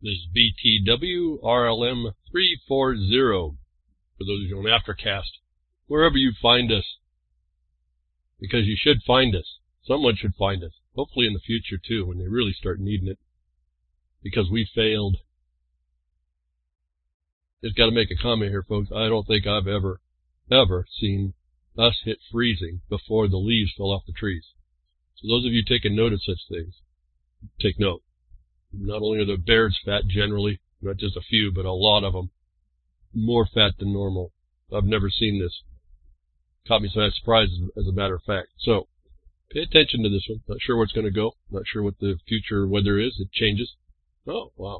This is BTW RLM 340 for those of you on Aftercast, wherever you find us, because you should find us. Someone should find us, hopefully in the future too, when they really start needing it, because we failed. Just got to make a comment here, folks. I don't think I've ever seen us hit freezing before the leaves fell off the trees. So those of you taking note of such things, take note. Not only are the bears fat generally, not just a few, but a lot of them, more fat than normal. I've never seen this. Caught me by surprise, as a matter of fact. So, pay attention to this one. Not sure where it's going to go. Not sure what the future weather is. It changes. Oh, wow.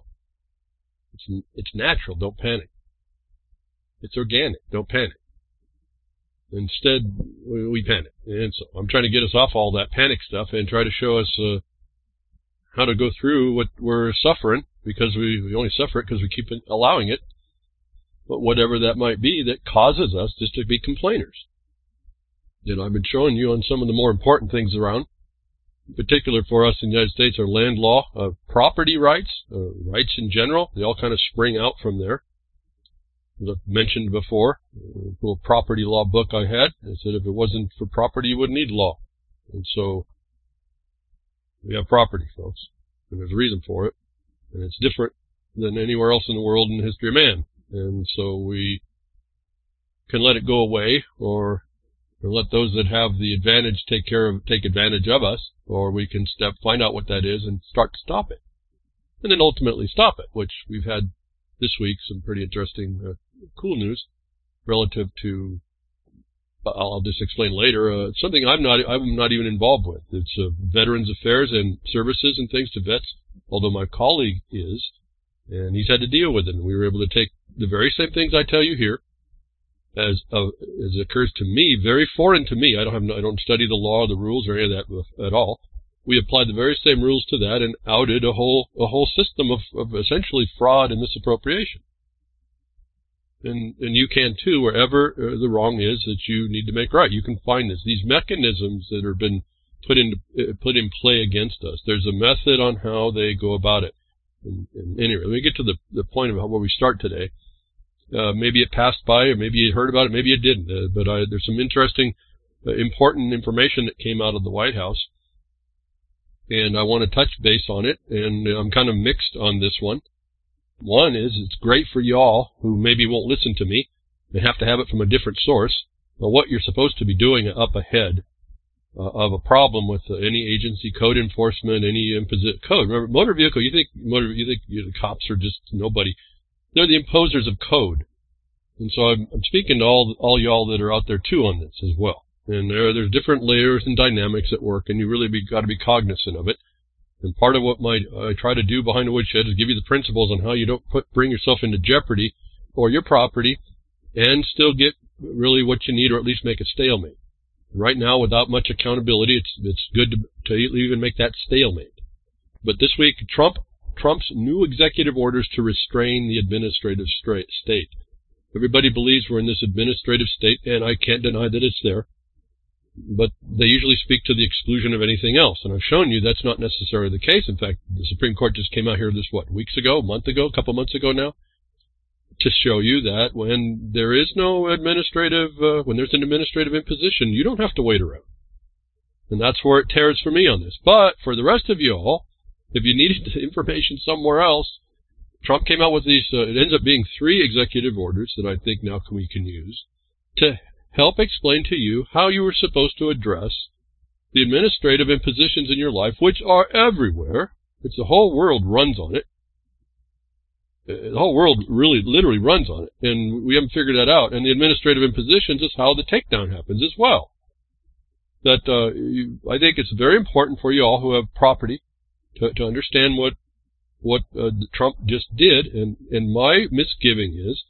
It's natural. Don't panic. It's organic. Don't panic. Instead, we panic. And so, I'm trying to get us off all that panic stuff and try to show us how to go through what we're suffering, because we only suffer it because we keep allowing it. But whatever that might be that causes us just to be complainers. You know, I've been showing you on some of the more important things around. In particular for us in the United States, our land law, property rights, rights in general, they all kind of spring out from there. As I've mentioned before, a little property law book I had, I said if it wasn't for property, you wouldn't need law. And so, we have property, folks, and there's a reason for it, and it's different than anywhere else in the world in the history of man. And so we can let it go away, or let those that have the advantage take advantage of us, or we can find out what that is and start to stop it, and then ultimately stop it, which we've had this week some pretty interesting, cool news relative to. I'll just explain later. Something I'm not even involved with. It's Veterans Affairs and services and things to vets, although my colleague is, and he's had to deal with it. And we were able to take the very same things I tell you here, as occurs to me, very foreign to me. I don't study the law or the rules or any of that at all. We applied the very same rules to that and outed a whole system of essentially fraud and misappropriation. And you can too, wherever the wrong is that you need to make right. You can find these mechanisms that have been put in play against us. There's a method on how they go about it. And anyway, let me get to the point of where we start today. Maybe it passed by, or maybe you heard about it, maybe it didn't. But there's some interesting, important information that came out of the White House, and I want to touch base on it. And I'm kind of mixed on this one. One is, it's great for y'all who maybe won't listen to me and have to have it from a different source, on what you're supposed to be doing up ahead of a problem with any agency, code enforcement, any code. Remember, motor vehicle, you think the cops are just nobody. They're the imposers of code. And so I'm speaking to all y'all that are out there too on this as well. And there's different layers and dynamics at work, and you really got to be cognizant of it. And part of what I try to do behind the woodshed is give you the principles on how you don't bring yourself into jeopardy or your property and still get really what you need, or at least make a stalemate. Right now, without much accountability, it's good to even make that stalemate. But this week, Trump's new executive orders to restrain the administrative state. Everybody believes we're in this administrative state, and I can't deny that it's there. But they usually speak to the exclusion of anything else. And I've shown you that's not necessarily the case. In fact, the Supreme Court just came out here weeks ago, a month ago, a couple months ago now, to show you that when there is no when there's an administrative imposition, you don't have to wait around. And that's where it tears for me on this. But for the rest of you all, if you needed the information somewhere else, Trump came out with these, it ends up being 3 executive orders that I think now we can use to help explain to you how you were supposed to address the administrative impositions in your life, which are everywhere. It's the whole world runs on it. The whole world really, literally runs on it, and we haven't figured that out. And the administrative impositions is how the takedown happens as well. That I think it's very important for you all who have property to understand what Trump just did. And my misgiving is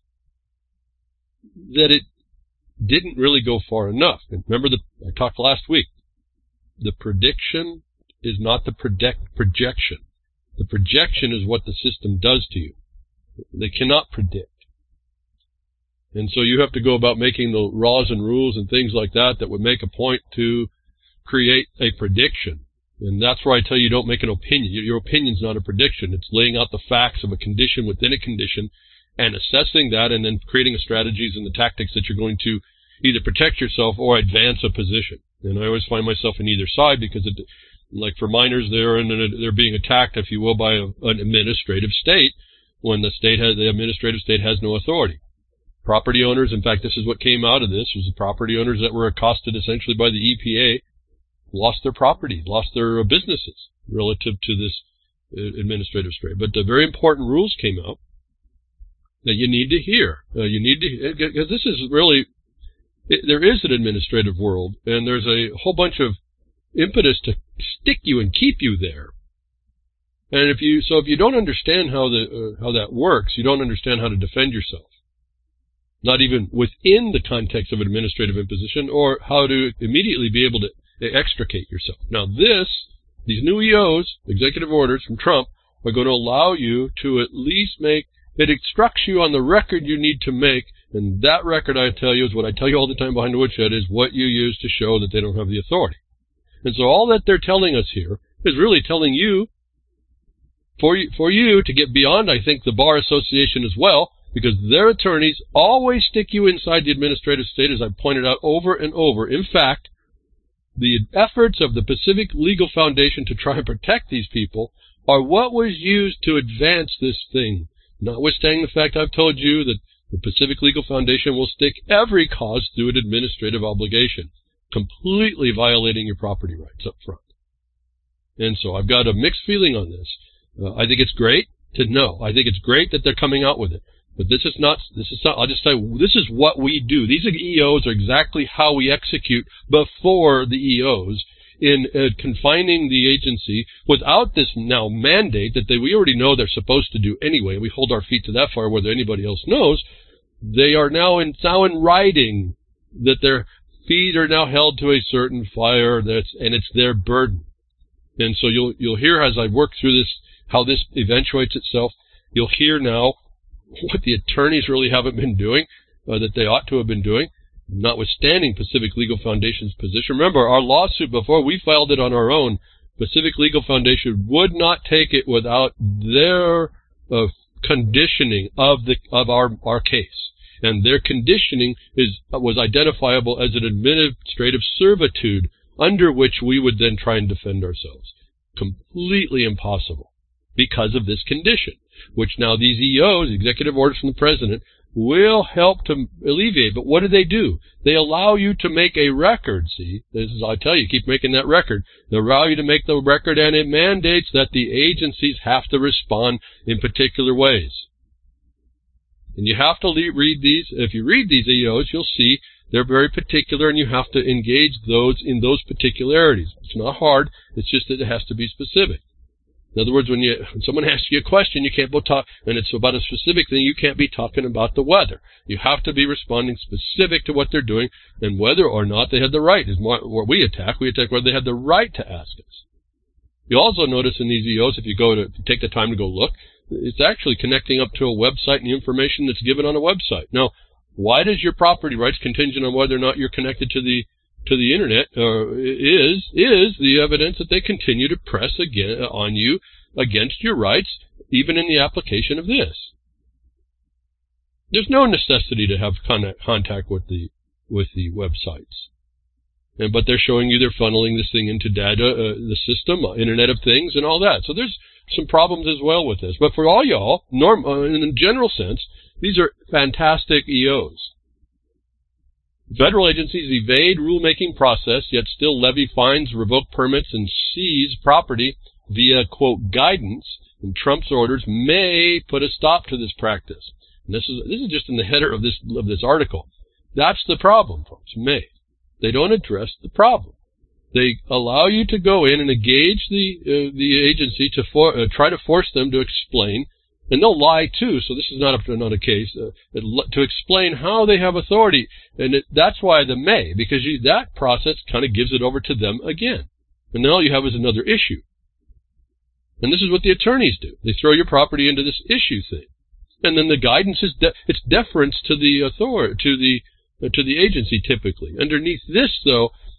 that it didn't really go far enough. And remember, I talked last week. The prediction is not the projection. The projection is what the system does to you. They cannot predict. And so you have to go about making the laws and rules and things like that would make a point to create a prediction. And that's where I tell you don't make an opinion. Your opinion's not a prediction. It's laying out the facts of a condition within a condition and assessing that and then creating the strategies and the tactics that you're going to either protect yourself or advance a position. And I always find myself in either side because, like for miners, they're being attacked, if you will, by an administrative state when the administrative state has no authority. Property owners, in fact, this is what came out of this, was the property owners that were accosted essentially by the EPA lost their property, lost their businesses relative to this administrative state. But the very important rules came out that you need to hear. Because this is really, there is an administrative world, and there's a whole bunch of impetus to stick you and keep you there. And if you don't understand how that works, you don't understand how to defend yourself. Not even within the context of an administrative imposition, or how to immediately be able to extricate yourself. Now these new EOs, executive orders from Trump, are going to allow you to at least it instructs you on the record you need to make, and that record, I tell you, is what I tell you all the time behind the woodshed, is what you use to show that they don't have the authority. And so all that they're telling us here is really telling you, for you to get beyond, I think, the Bar Association as well, because their attorneys always stick you inside the administrative state, as I've pointed out over and over. In fact, the efforts of the Pacific Legal Foundation to try and protect these people are what was used to advance this thing. Notwithstanding the fact I've told you that the Pacific Legal Foundation will stick every cause through an administrative obligation, completely violating your property rights up front. And so I've got a mixed feeling on this. I think it's great to know. I think it's great that they're coming out with it. But this is not, I'll just tell you, this is what we do. These EOs are exactly how we execute before the EOs in confining the agency without this now mandate that we already know they're supposed to do anyway. We hold our feet to that fire whether anybody else knows. They are now in writing that their feet are now held to a certain fire, and it's their burden. And so you'll hear as I work through this, how this eventuates itself. You'll hear now what the attorneys really haven't been doing, that they ought to have been doing, notwithstanding Pacific Legal Foundation's position. Remember, our lawsuit, before we filed it on our own, Pacific Legal Foundation would not take it without their conditioning of our case. And their conditioning was identifiable as an administrative servitude under which we would then try and defend ourselves. Completely impossible because of this condition, which now these EOs, executive orders from the president, will help to alleviate. But what do? They allow you to make a record, see? This is, I tell you, keep making that record. They allow you to make the record, and it mandates that the agencies have to respond in particular ways. And you have to read these. If you read these EOs, you'll see they're very particular, and you have to engage those in those particularities. It's not hard. It's just that it has to be specific. In other words, when someone asks you a question, you can't go talk, and it's about a specific thing, you can't be talking about the weather. You have to be responding specific to what they're doing and whether or not they had the right. Is what we attack whether they had the right to ask us. You also notice in these EOs, if you take the time to go look, it's actually connecting up to a website and the information that's given on a website. Now, why does your property rights contingent on whether or not you're connected to the internet is the evidence that they continue to press on you against your rights, even in the application of this. There's no necessity to have contact with the websites, but they're showing you they're funneling this thing into data, the system, Internet of Things, and all that. So there's some problems as well with this. But for all y'all, in a general sense, these are fantastic EOs. Federal agencies evade rulemaking process, yet still levy fines, revoke permits, and seize property via, quote, guidance, and Trump's orders may put a stop to this practice. And this is just in the header of this article. That's the problem, folks. May. They don't address the problem. They allow you to go in and engage the agency to try to force them to explain. And they'll lie, too, so this is not a case, to explain how they have authority. And that's why the may, because that process kind of gives it over to them again. And then all you have is another issue. And this is what the attorneys do. They throw your property into this issue thing. And then the guidance is, it's deference to the authority, to the agency typically. Underneath this, though,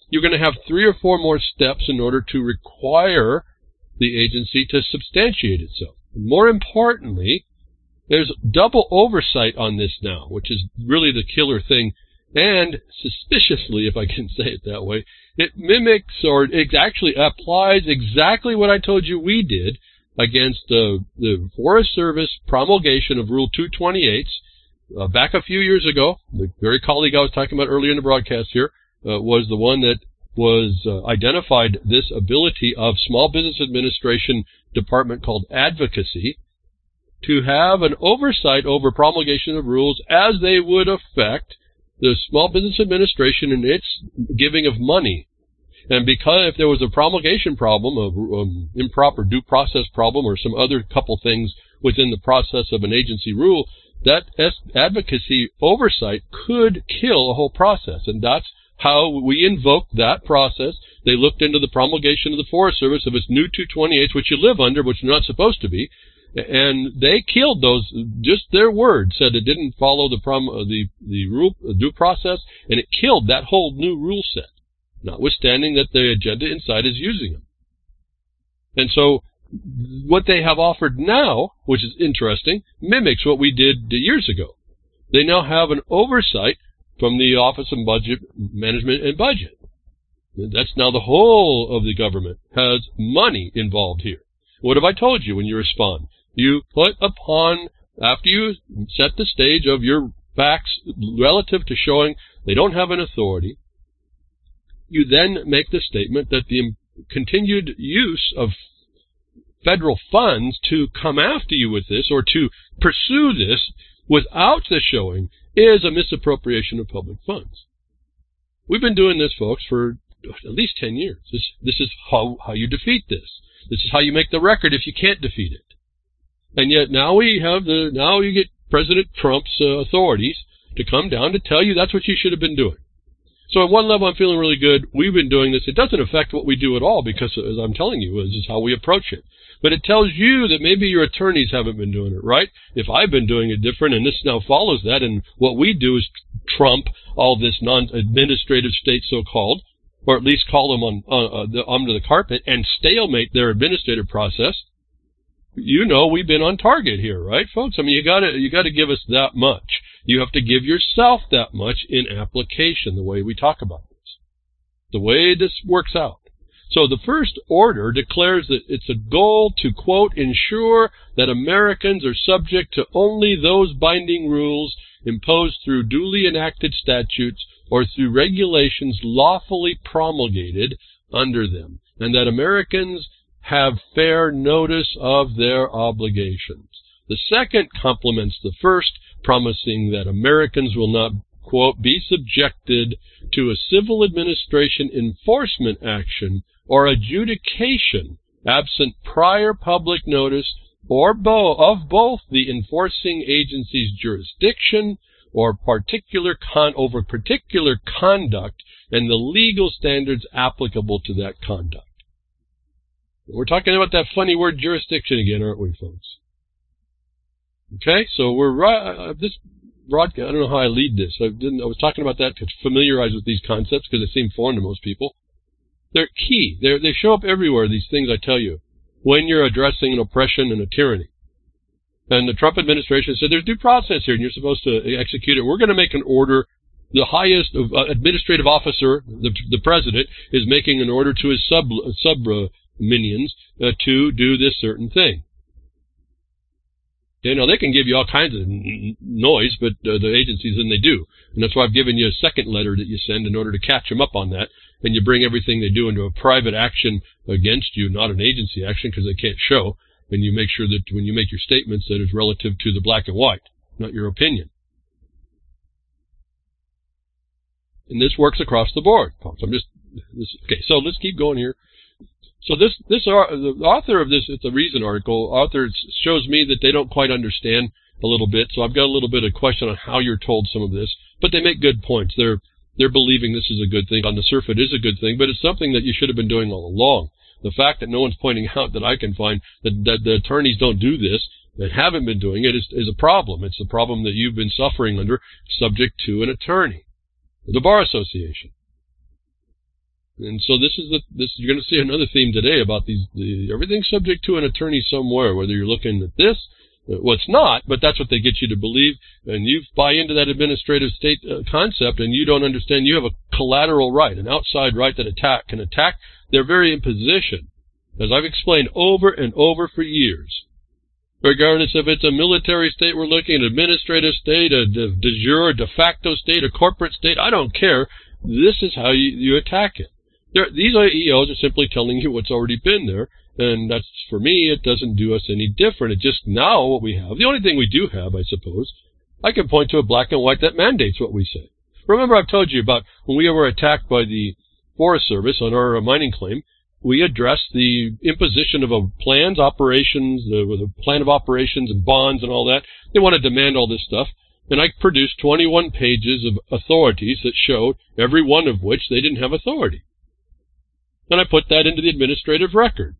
you're going to have 3 or 4 more steps in order to require the agency to substantiate itself. More importantly, there's double oversight on this now, which is really the killer thing. And suspiciously, if I can say it that way, it mimics or it actually applies exactly what I told you we did against the Forest Service promulgation of Rule 228 back a few years ago. The very colleague I was talking about earlier in the broadcast here was the one that was identified this ability of Small Business Administration department called advocacy to have an oversight over promulgation of rules as they would affect the Small Business Administration in its giving of money. And because if there was a promulgation problem, of improper due process problem, or some other couple things within the process of an agency rule, that advocacy oversight could kill a whole process. And that's how we invoked that process. They looked into the promulgation of the Forest Service of its new 228s, which you live under, which you're not supposed to be. And they killed those, just their word said it didn't follow the rule, due process, and it killed that whole new rule set, notwithstanding that the agenda inside is using them. And so what they have offered now, which is interesting, mimics what we did years ago. They now have an oversight from the Office of Budget Management and Budget. That's now the whole of the government has money involved here. What have I told you when you respond? You put upon, after you set the stage of your facts relative to showing they don't have an authority, you then make the statement that the continued use of federal funds to come after you with this or to pursue this without the showing is a misappropriation of public funds. We've been doing this, folks, for at least 10 years. This is how you defeat this. This is how you make the record if you can't defeat it. And yet now you get President Trump's authorities to come down to tell you that's what you should have been doing. So at one level, I'm feeling really good. We've been doing this. It doesn't affect what we do at all because, as I'm telling you, this is how we approach it. But it tells you that maybe your attorneys haven't been doing it right. If I've been doing it different, and this now follows that, and what we do is trump all this non-administrative state so-called, or at least call them under the carpet and stalemate their administrative process. You know we've been on target here, right, folks? I mean, you gotta give us that much. You have to give yourself that much in application, the way we talk about this, the way this works out. So the first order declares that it's a goal to, quote, ensure that Americans are subject to only those binding rules imposed through duly enacted statutes or through regulations lawfully promulgated under them, and that Americans have fair notice of their obligations. The second complements the first, promising that Americans will not, quote, be subjected to a civil administration enforcement action or adjudication absent prior public notice or of both the enforcing agency's jurisdiction or over particular conduct and the legal standards applicable to that conduct. We're talking about that funny word jurisdiction again, aren't we, folks? Okay, so we're this broadcast. I don't know how I lead this. I was talking about that to familiarize with these concepts because they seem foreign to most people. They're key. They show up everywhere, these things I tell you, when you're addressing an oppression and a tyranny. And the Trump administration said there's due process here and you're supposed to execute it. We're going to make an order. The highest administrative officer, the president, is making an order to his sub-minions to do this certain thing. You know, they can give you all kinds of noise, but the agencies, then they do. And that's why I've given you a second letter that you send in order to catch them up on that. And you bring everything they do into a private action against you, not an agency action, because they can't show. And you make sure that when you make your statements that it's relative to the black and white, not your opinion. And this works across the board, folks. Okay, so let's keep going here. So the author of this, it's a Reason article, author shows me that they don't quite understand a little bit. So I've got a little bit of question on how you're told some of this, but they make good points. They're believing this is a good thing. On the surface, it is a good thing, but it's something that you should have been doing all along. The fact that no one's pointing out that I can find that the attorneys don't do this and haven't been doing it is a problem. It's a problem that you've been suffering under, subject to an attorney, the Bar Association. And so you're going to see another theme today about everything's subject to an attorney somewhere, whether you're looking at this, well, it's not, but that's what they get you to believe, and you buy into that administrative state concept, and you don't understand you have a collateral right, an outside right that can attack their very imposition, as I've explained over and over for years. Regardless if it's a military state we're looking at, an administrative state, a de jure, de facto state, a corporate state, I don't care. This is how you attack it. These EOs are simply telling you what's already been there, and that's, for me, it doesn't do us any different. It's just now what we have. The only thing we do have, I suppose, I can point to a black and white that mandates what we say. Remember, I've told you about when we were attacked by the Forest Service on our mining claim, we addressed the imposition of plans, operations, the plan of operations and bonds and all that. They want to demand all this stuff. And I produced 21 pages of authorities that showed every one of which they didn't have authority. And I put that into the administrative record.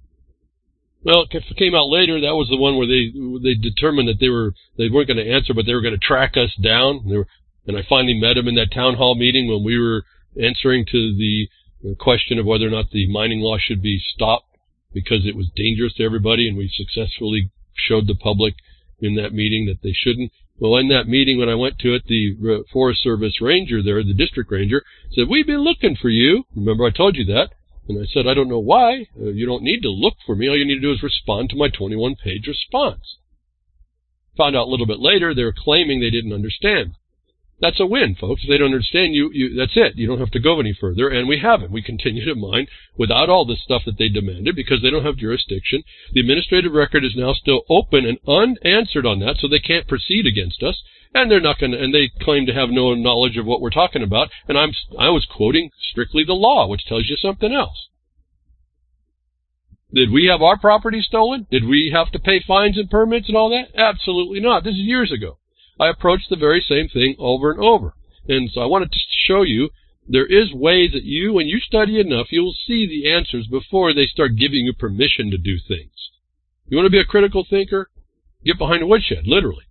Well, it came out later, that was the one where they determined that they weren't going to answer, but they were going to track us down. And I finally met them in that town hall meeting when we were answering to the question of whether or not the mining law should be stopped because it was dangerous to everybody, and we successfully showed the public in that meeting that they shouldn't. Well, in that meeting, when I went to it, the Forest Service ranger there, the district ranger, said, "We've been looking for you." Remember, I told you that. And I said, "I don't know why. You don't need to look for me. All you need to do is respond to my 21-page response." Found out a little bit later, they were claiming they didn't understand. That's a win, folks. If they don't understand you, that's it. You don't have to go any further, and we haven't. We continue to mine without all this stuff that they demanded because they don't have jurisdiction. The administrative record is now still open and unanswered on that, so they can't proceed against us, and they're not going to. And they claim to have no knowledge of what we're talking about. And I was quoting strictly the law, which tells you something else. Did we have our property stolen? Did we have to pay fines and permits and all that? Absolutely not. This is years ago. I approached the very same thing over and over. And so I wanted to show you there is ways that when you study enough, you'll see the answers before they start giving you permission to do things. You want to be a critical thinker? Get behind the woodshed, literally.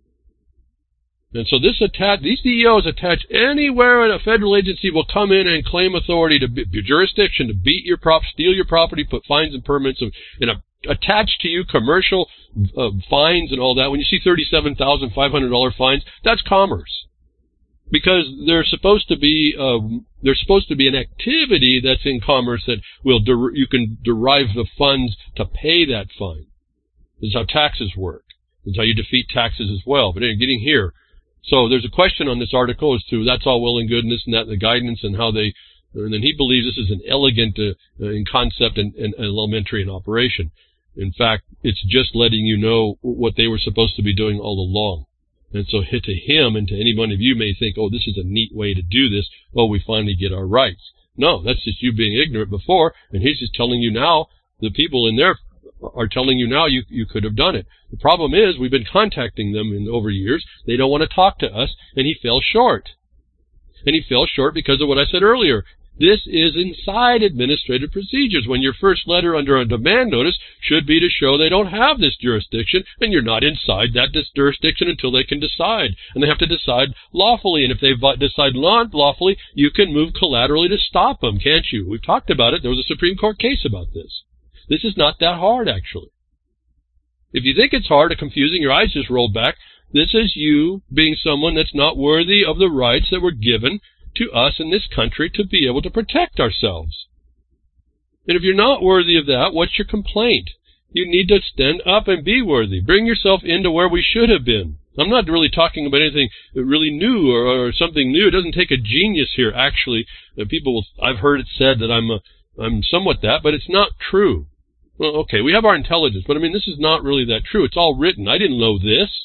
And so these DEOs attach anywhere a federal agency will come in and claim authority to jurisdiction to beat your steal your property, put fines and permits, and attach to you commercial fines and all that. When you see $37,500 fines, that's commerce, because there's supposed to be an activity that's in commerce that you can derive the funds to pay that fine. This is how taxes work. This is how you defeat taxes as well. But getting here. So there's a question on this article as to that's all well and good and this and that, and the guidance and how they, and then he believes this is an elegant in concept and elementary in operation. In fact, it's just letting you know what they were supposed to be doing all along. And so to him and to any one of you may think, oh, this is a neat way to do this. Oh, we finally get our rights. No, that's just you being ignorant before, and he's just telling you now, the people in there are telling you now you could have done it. The problem is we've been contacting them over years. They don't want to talk to us, and he fell short. And he fell short because of what I said earlier. This is inside administrative procedures when your first letter under a demand notice should be to show they don't have this jurisdiction, and you're not inside that jurisdiction until they can decide. And they have to decide lawfully, and if they decide not lawfully, you can move collaterally to stop them, can't you? We've talked about it. There was a Supreme Court case about this. This is not that hard, actually. If you think it's hard or confusing, your eyes just rolled back. This is you being someone that's not worthy of the rights that were given to us in this country to be able to protect ourselves. And if you're not worthy of that, what's your complaint? You need to stand up and be worthy. Bring yourself into where we should have been. I'm not really talking about anything really new or something new. It doesn't take a genius here, actually. I've heard it said that I'm somewhat that, but it's not true. Well, okay, we have our intelligence, but I mean, this is not really that true. It's all written. I didn't know this.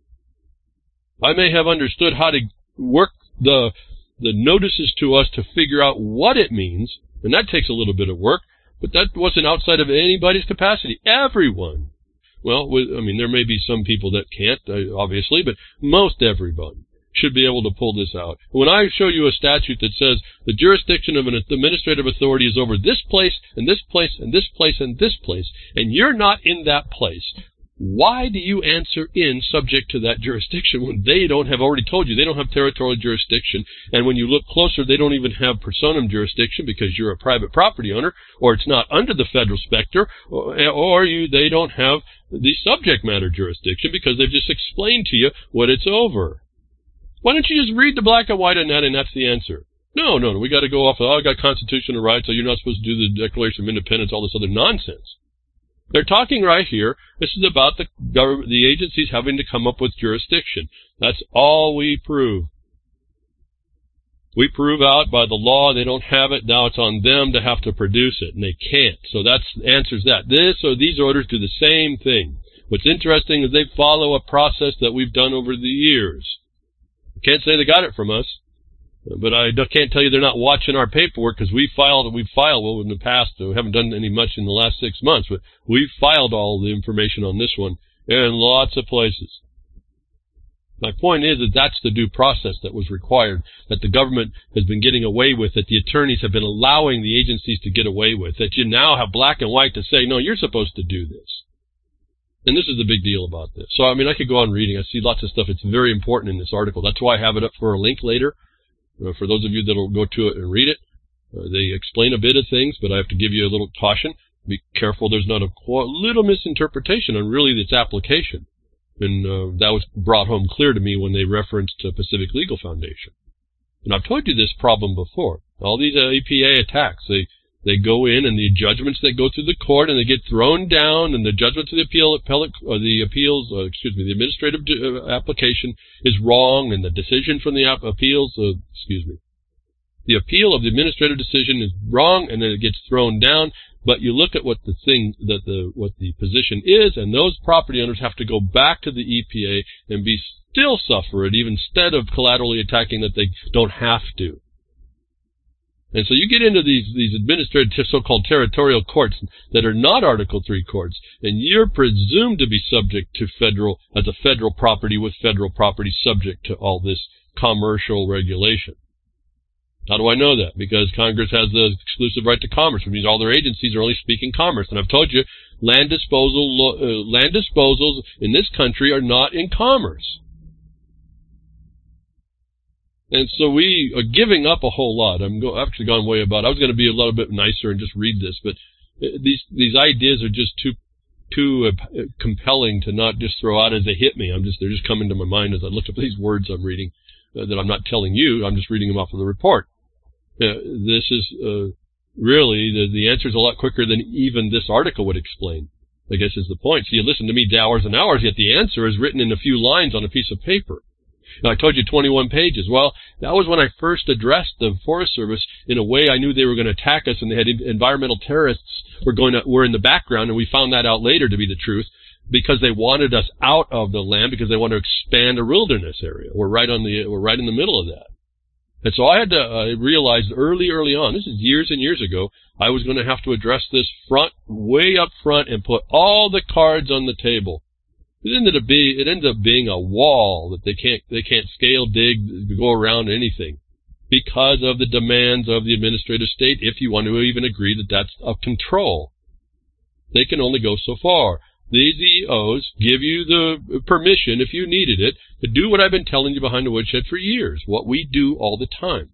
I may have understood how to work the notices to us to figure out what it means, and that takes a little bit of work, but that wasn't outside of anybody's capacity. Everyone. Well, I mean, there may be some people that can't, obviously, but most everyone should be able to pull this out. When I show you a statute that says the jurisdiction of an administrative authority is over this place and this place and this place and this place, and you're not in that place, Why do you answer in subject to that jurisdiction when they don't have already told you they don't have territorial jurisdiction, and when you look closer, they don't even have personam jurisdiction because you're a private property owner, or it's not under the federal specter, or they don't have the subject matter jurisdiction because they've just explained to you what it's over. Why don't you just read the black and white on that, and that's the answer? No, we got to go off, I got constitutional rights, so you're not supposed to do the Declaration of Independence, all this other nonsense. They're talking right here. This is about the government, the agencies having to come up with jurisdiction. That's all we prove. We prove out by the law they don't have it. Now it's on them to have to produce it, and they can't. So that answers that. These orders do the same thing. What's interesting is they follow a process that we've done over the years. I can't say they got it from us. But I can't tell you they're not watching our paperwork because we've filed well in the past. We haven't done any much in the last 6 months, but we've filed all the information on this one in lots of places. My point is that that's the due process that was required, that the government has been getting away with, that the attorneys have been allowing the agencies to get away with, that you now have black and white to say, no, you're supposed to do this. And this is the big deal about this. So, I mean, I could go on reading. I see lots of stuff. It's very important in this article. That's why I have it up for a link later. For those of you that will go to it and read it, they explain a bit of things, but I have to give you a little caution. Be careful there's not a little misinterpretation on really its application. And that was brought home clear to me when they referenced Pacific Legal Foundation. And I've told you this problem before. All these APA attacks, they go in, and the judgments that go through the court, and they get thrown down, and the judgment to the the administrative application is wrong, and the decision from the the appeal of the administrative decision is wrong, and then it gets thrown down. But you look at what the position is, and those property owners have to go back to the EPA and still suffer it, even instead of collaterally attacking that they don't have to. And so you get into these administrative so-called territorial courts that are not Article III courts, and you're presumed to be subject to as a federal property with federal property subject to all this commercial regulation. How do I know that? Because Congress has the exclusive right to commerce, which means all their agencies are only speaking commerce. And I've told you, land disposals in this country are not in commerce. And so we are giving up a whole lot. I've actually gone way about it. I was going to be a little bit nicer and just read this, but these ideas are just too compelling to not just throw out as they hit me. They're just coming to my mind as I look up these words I'm reading that I'm not telling you. I'm just reading them off of the report. This is really the answer is a lot quicker than even this article would explain, I guess is the point. So you listen to me hours and hours, yet the answer is written in a few lines on a piece of paper. Now, I told you 21 pages. Well, that was when I first addressed the Forest Service in a way I knew they were going to attack us, and they had environmental terrorists were in the background, and we found that out later to be the truth, because they wanted us out of the land because they wanted to expand a wilderness area. We're right in the middle of that. And so I had to realize early on, this is years and years ago, I was going to have to address this way up front and put all the cards on the table. It ended up being a wall that they can't scale, dig, go around anything because of the demands of the administrative state. If you want to even agree that that's of control, they can only go so far. These EOs give you the permission, if you needed it, to do what I've been telling you behind the woodshed for years, what we do all the time.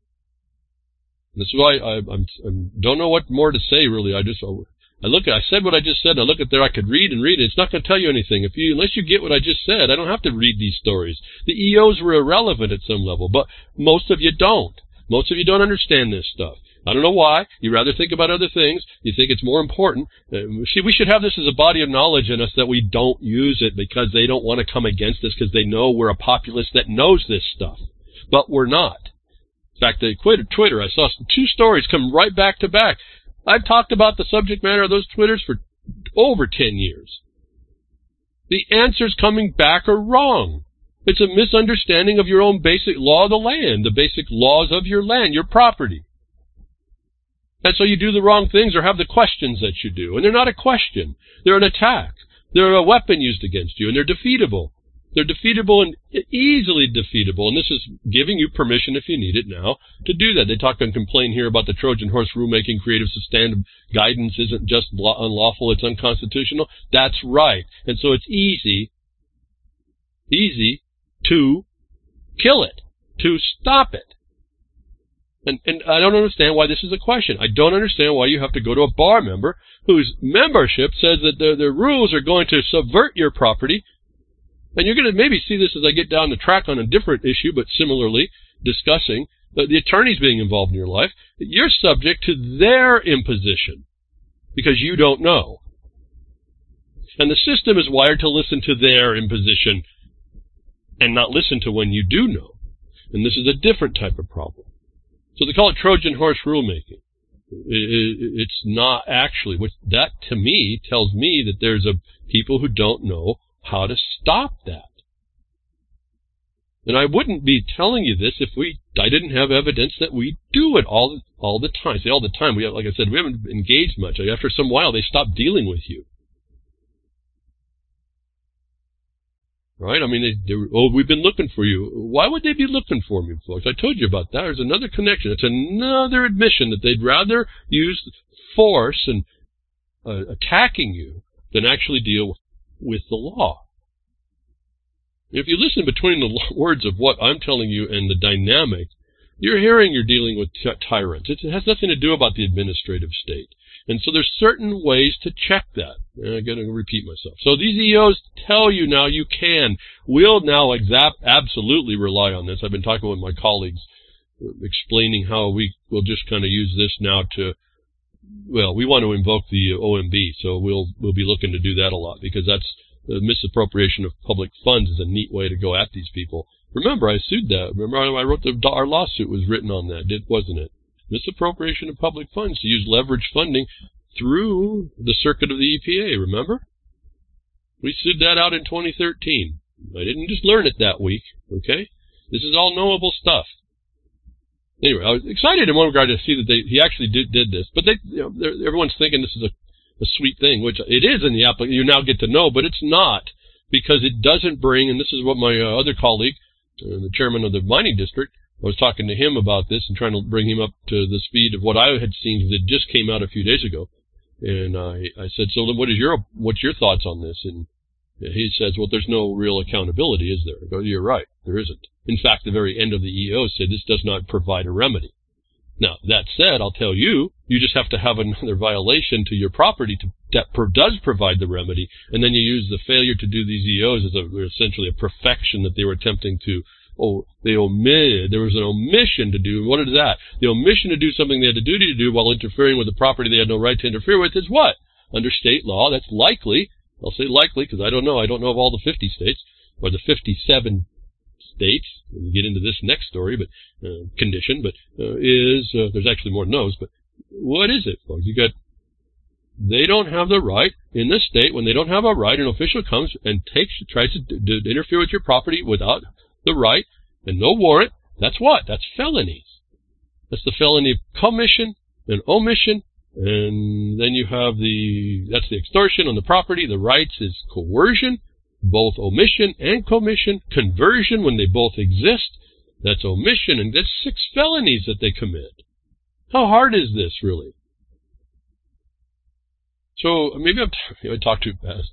This is why I don't know what more to say, really. I said what I just said, and I look at there, I could read and read it. It's not going to tell you anything. Unless you get what I just said, I don't have to read these stories. The EOs were irrelevant at some level, but most of you don't. Most of you don't understand this stuff. I don't know why. You rather think about other things. You think it's more important. We should have this as a body of knowledge in us that we don't use it because they don't want to come against us because they know we're a populace that knows this stuff. But we're not. In fact, they quit Twitter. I saw 2 stories come right back to back. I've talked about the subject matter of those Twitters for over 10 years. The answers coming back are wrong. It's a misunderstanding of your own basic law of the land, the basic laws of your land, your property. And so you do the wrong things or have the questions that you do. And they're not a question. They're an attack. They're a weapon used against you, and they're defeatable. They're defeatable and easily defeatable, and this is giving you permission, if you need it now, to do that. They talk and complain here about the Trojan horse rulemaking. Creative sustained guidance isn't just unlawful, it's unconstitutional. That's right. And so it's easy to kill it, to stop it. And I don't understand why this is a question. I don't understand why you have to go to a bar member whose membership says that the rules are going to subvert your property. And you're going to maybe see this as I get down the track on a different issue, but similarly discussing the attorneys being involved in your life. You're subject to their imposition because you don't know. And the system is wired to listen to their imposition and not listen to when you do know. And this is a different type of problem. So they call it Trojan horse rulemaking. It's not actually, which that to me tells me that there's people who don't know how to stop that. And I wouldn't be telling you this if I didn't have evidence that we do it all the time. Say all the time. Like I said, we haven't engaged much. After some while, they stop dealing with you. Right? I mean, we've been looking for you. Why would they be looking for me, folks? I told you about that. There's another connection. It's another admission that they'd rather use force and attacking you than actually deal with the law. If you listen between the words of what I'm telling you and the dynamic, you're hearing you're dealing with tyrants. It has nothing to do about the administrative state. And so there's certain ways to check that. And I'm going to repeat myself. So these EOs tell you now you can. We'll now absolutely rely on this. I've been talking with my colleagues, explaining how we will just kind of use this now to, well, we want to invoke the OMB, so we'll be looking to do that a lot because that's the misappropriation of public funds is a neat way to go at these people. Remember, I sued that. Remember, I wrote our lawsuit was written on that, wasn't it? Misappropriation of public funds to use leverage funding through the circuit of the EPA, remember? We sued that out in 2013. I didn't just learn it that week, okay? This is all knowable stuff. Anyway, I was excited in one regard to see that he actually did this, but everyone's thinking this is a sweet thing, which it is in the application. You now get to know, but it's not, because it doesn't bring, and this is what my other colleague, the chairman of the mining district, I was talking to him about this and trying to bring him up to the speed of what I had seen that just came out a few days ago. And I said, so what's your thoughts on this? And he says, well, there's no real accountability, is there? I go, you're right, there isn't. In fact, the very end of the EO said this does not provide a remedy. Now, that said, I'll tell you, you just have to have another violation to your property that does provide the remedy, and then you use the failure to do these EOs as essentially a perfection that they were attempting to, they omitted, there was an omission to do. What is that? The omission to do something they had a duty to do while interfering with the property they had no right to interfere with is what? Under state law, that's likely, I'll say likely because I don't know of all the 50 states, or the 57 states, we'll get into this next story, but condition, but there's actually more than those, but what is it, folks? They don't have the right in this state. When they don't have a right, an official comes and tries to interfere with your property without the right and no warrant. That's what? That's felonies. That's the felony of commission and omission, and then you have that's the extortion on the property. The rights is coercion, both omission and commission, conversion when they both exist. That's omission, and that's 6 felonies that they commit. How hard is this, really? So maybe I talked too fast.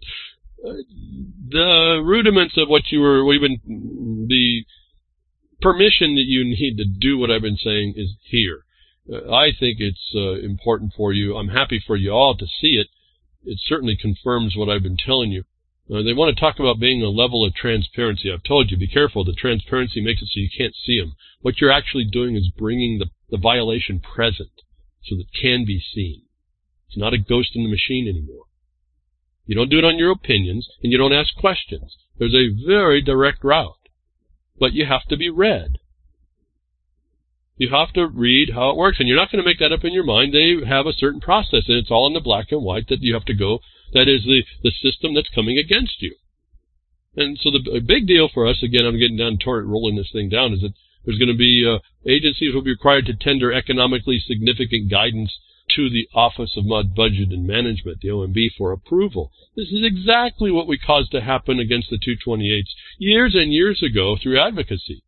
The rudiments of the permission that you need to do what I've been saying is here. I think it's important for you. I'm happy for you all to see it. It certainly confirms what I've been telling you. They want to talk about being a level of transparency. I've told you, be careful. The transparency makes it so you can't see them. What you're actually doing is bringing the violation present so that it can be seen. It's not a ghost in the machine anymore. You don't do it on your opinions, and you don't ask questions. There's a very direct route. But you have to be read. You have to read how it works, and you're not going to make that up in your mind. They have a certain process, and it's all in the black and white that you have to go. That is the system that's coming against you. And so the big deal for us, again, I'm getting down toward rolling this thing down, is that there's going to be agencies will be required to tender economically significant guidance to the Office of Budget and Management, the OMB, for approval. This is exactly what we caused to happen against the 228s years and years ago through advocacy.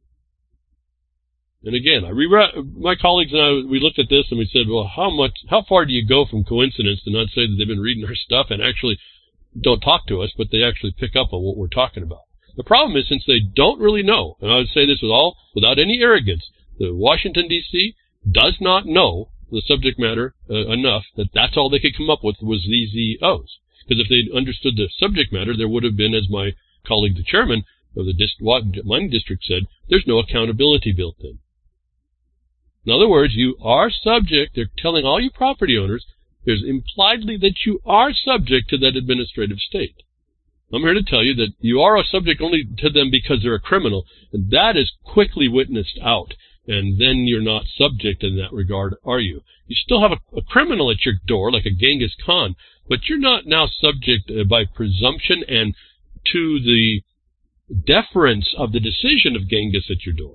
And again, my colleagues and I, we looked at this and we said, well, how far do you go from coincidence to not say that they've been reading our stuff and actually don't talk to us, but they actually pick up on what we're talking about? The problem is, since they don't really know, and I would say this without any arrogance, the Washington, D.C. does not know the subject matter enough that that's all they could come up with was these EOs. Because if they'd understood the subject matter, there would have been, as my colleague, the chairman of the mining district said, there's no accountability built in. In other words, you are subject, they're telling all you property owners, there's impliedly that you are subject to that administrative state. I'm here to tell you that you are a subject only to them because they're a criminal, and that is quickly witnessed out. And then you're not subject in that regard, are you? You still have a criminal at your door, like a Genghis Khan, but you're not now subject by presumption and to the deference of the decision of Genghis at your door.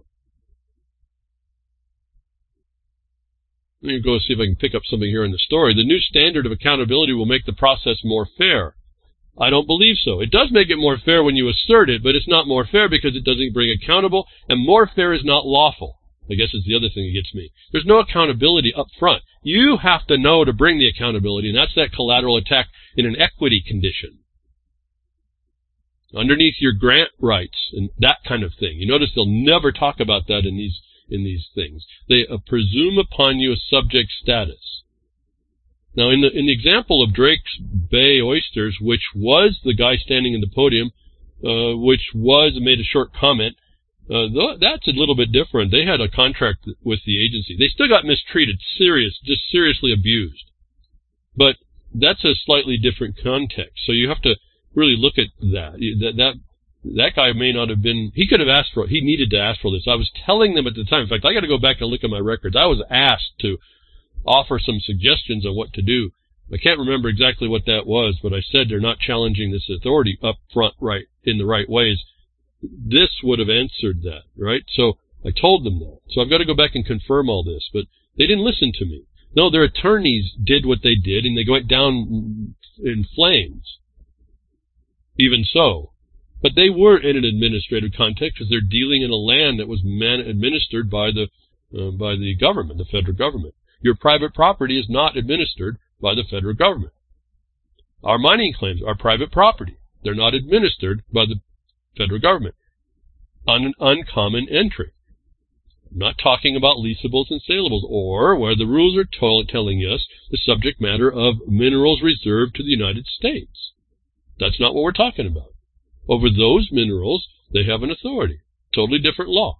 Let me go see if I can pick up something here in the story. The new standard of accountability will make the process more fair. I don't believe so. It does make it more fair when you assert it, but it's not more fair because it doesn't bring accountable, and more fair is not lawful. I guess is the other thing that gets me. There's no accountability up front. You have to know to bring the accountability, and that's that collateral attack in an equity condition. Underneath your grant rights and that kind of thing. You notice they'll never talk about that in these things. They presume upon you a subject status. Now, in the example of Drake's Bay Oysters, which was the guy standing in the podium, which made a short comment, that's a little bit different. They had a contract with the agency. They still got mistreated, just seriously abused. But that's a slightly different context. So you have to really look at that. That guy may not have been, he could have asked for it. He needed to ask for this. I was telling them at the time. In fact, I got to go back and look at my records. I was asked to offer some suggestions on what to do. I can't remember exactly what that was, but I said they're not challenging this authority up front right in the right ways. This would have answered that, right? So I told them that. So I've got to go back and confirm all this, but they didn't listen to me. No, their attorneys did what they did, and they went down in flames. Even so. But they were in an administrative context because they're dealing in a land that was administered by the government, the federal government. Your private property is not administered by the federal government. Our mining claims are private property. They're not administered by the federal government on an uncommon entry. I'm not talking about leasables and saleables, or where the rules are telling us the subject matter of minerals reserved to the United States. That's not what we're talking about. Over those minerals, they have an authority. Totally different law.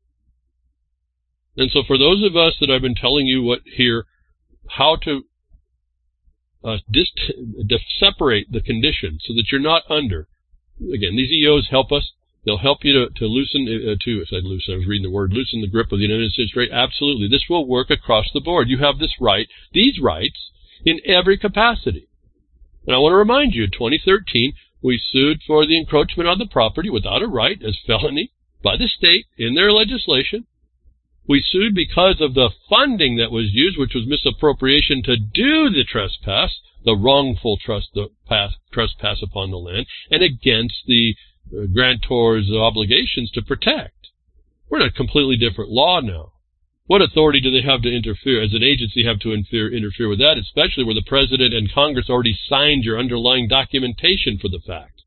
And so for those of us that I've been telling you how to separate the condition so that you're not under. Again, these EOs help us. They'll help you to loosen the grip of the United States rate. Absolutely. This will work across the board. You have these rights in every capacity. And I want to remind you, in 2013, we sued for the encroachment on the property without a right as felony by the state in their legislation. We sued because of the funding that was used, which was misappropriation to do the trespass, the wrongful trespass upon the land, and against the grantor's obligations to protect. We're in a completely different law now. What authority do they have to interfere, as an agency have to interfere with that, especially where the President and Congress already signed your underlying documentation for the fact?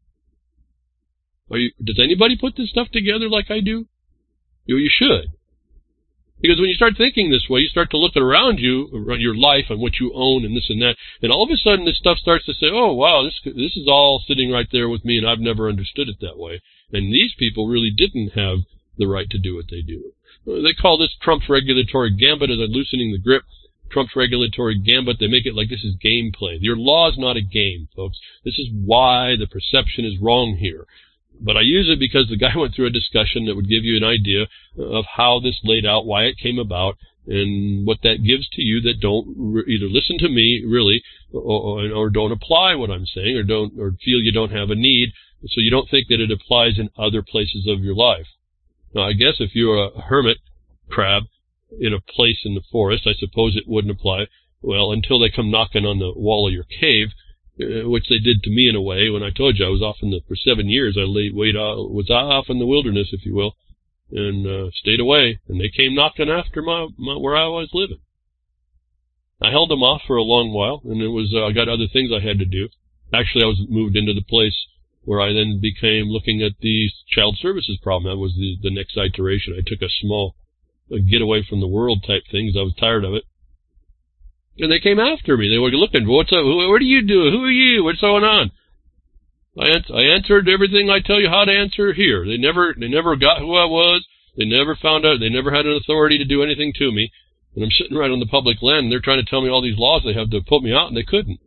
Does anybody put this stuff together like I do? You should. Because when you start thinking this way, you start to look around you, around your life and what you own and this and that, and all of a sudden this stuff starts to say, oh, wow, this is all sitting right there with me, and I've never understood it that way. And these people really didn't have the right to do what they do. They call this Trump's regulatory gambit as I'm loosening the grip. Trump's regulatory gambit, they make it like this is gameplay. Your law is not a game, folks. This is why the perception is wrong here. But I use it because the guy went through a discussion that would give you an idea of how this laid out, why it came about, and what that gives to you that don't either listen to me, really, or don't apply what I'm saying, or feel you don't have a need, so you don't think that it applies in other places of your life. Now, I guess if you're a hermit crab, in a place in the forest, I suppose it wouldn't apply. Well, until they come knocking on the wall of your cave, which they did to me in a way. When I told you I was off for 7 years, I was off in the wilderness, if you will, and stayed away. And they came knocking after where I was living. I held them off for a long while, and I got other things I had to do. Actually, I was moved into the place where I then became looking at the child services problem. That was the next iteration. I took a small get away from the world type things. I was tired of it. And they came after me. They were looking, what's up? What do you do? Who are you? What's going on? I answered everything I tell you how to answer here. They never got who I was. They never found out. They never had an authority to do anything to me. And I'm sitting right on the public land, and they're trying to tell me all these laws they have to put me out, and they couldn't.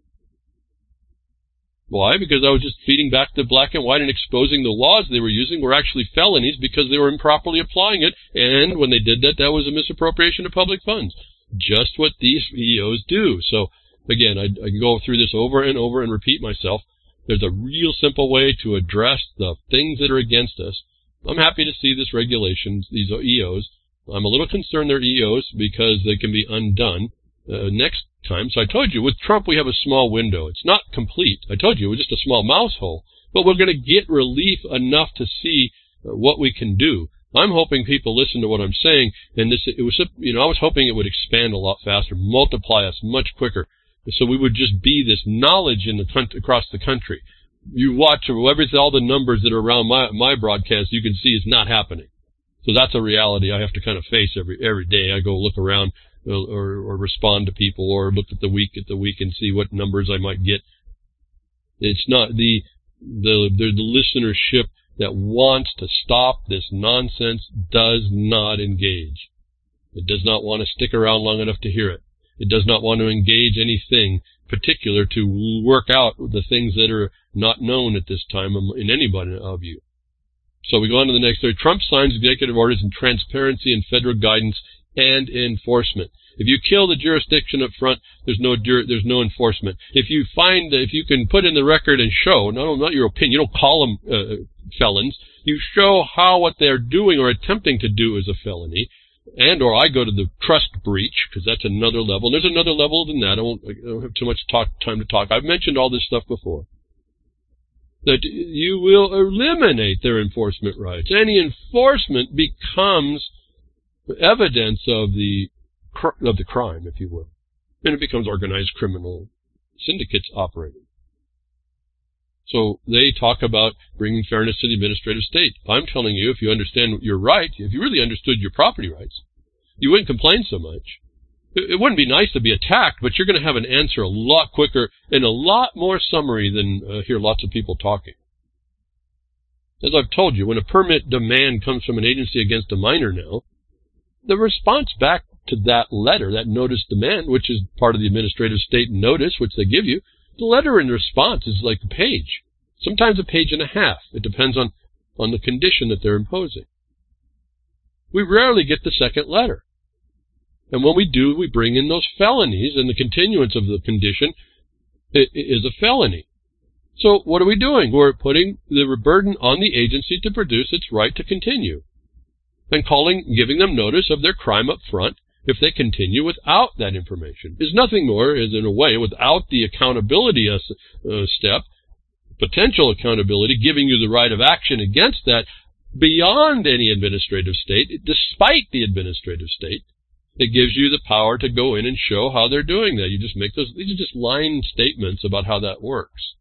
Why? Because I was just feeding back the black and white and exposing the laws they were using were actually felonies because they were improperly applying it, and when they did that, that was a misappropriation of public funds. Just what these EOs do. So, again, I can go through this over and over and repeat myself. There's a real simple way to address the things that are against us. I'm happy to see this regulation, these EOs. I'm a little concerned they're EOs because they can be undone next time. So I told you, with Trump, we have a small window. It's not complete. I told you, it was just a small mouse hole. But we're going to get relief enough to see what we can do. I'm hoping people listen to what I'm saying, and I was hoping it would expand a lot faster, multiply us much quicker, so we would just be this knowledge across the country. You watch all the numbers that are around my broadcast, you can see it's not happening. So that's a reality I have to kind of face every day. I go look around or respond to people or look at the week and see what numbers I might get. It's not the listenership that wants to stop this nonsense does not engage. It does not want to stick around long enough to hear it. It does not want to engage anything particular to work out the things that are not known at this time in anybody of you. So we go on to the next story. Trump signs executive orders in transparency and federal guidance and enforcement. If you kill the jurisdiction up front, there's no enforcement. If you can put in the record and show, not your opinion, you don't call them felons. You show how what they're doing or attempting to do is a felony, or I go to the trust breach, because that's another level. And there's another level than that. I don't have too much time to talk. I've mentioned all this stuff before. That you will eliminate their enforcement rights. Any enforcement becomes evidence of the crime, if you will. And it becomes organized criminal syndicates operating. So they talk about bringing fairness to the administrative state. I'm telling you, if you understand your right, if you really understood your property rights, you wouldn't complain so much. It wouldn't be nice to be attacked, but you're going to have an answer a lot quicker and a lot more summary than hear lots of people talking. As I've told you, when a permit demand comes from an agency against a minor now, the response back to that letter, that notice demand, which is part of the administrative state notice, which they give you, the letter in response is like a page, sometimes a page and a half. It depends on the condition that they're imposing. We rarely get the second letter. And when we do, we bring in those felonies, and the continuance of the condition is a felony. So what are we doing? We're putting the burden on the agency to produce its right to continue, and giving them notice of their crime up front if they continue without that information. Is nothing more, is in a way, without the accountability step, potential accountability, giving you the right of action against that beyond any administrative state, despite the administrative state. It gives you the power to go in and show how they're doing that. You just make these are just line statements about how that works.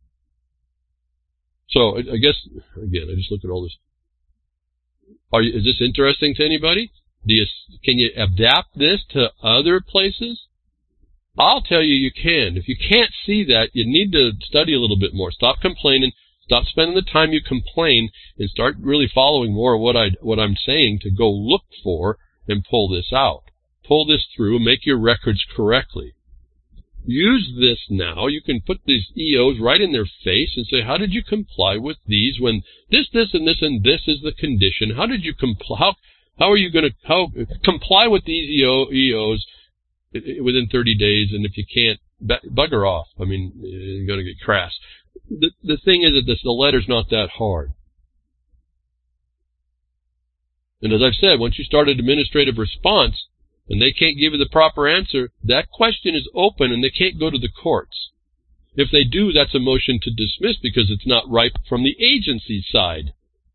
So I guess, again, I just look at all this. Is this interesting to anybody? Can you adapt this to other places? I'll tell you, you can. If you can't see that, you need to study a little bit more. Stop complaining. Stop spending the time you complain, and start really following more of what I'm saying to go look for and pull this out. Pull this through and make your records correctly. Use this now. You can put these EOs right in their face and say, how did you comply with these when this, and this, and this is the condition? How did you comply? How are you going to comply with these EOs within 30 days? And if you can't, bugger off. I mean, you're going to get crass. The thing is that the letter's not that hard. And as I've said, once you start an administrative response and they can't give you the proper answer, that question is open and they can't go to the courts. If they do, that's a motion to dismiss because it's not ripe from the agency side.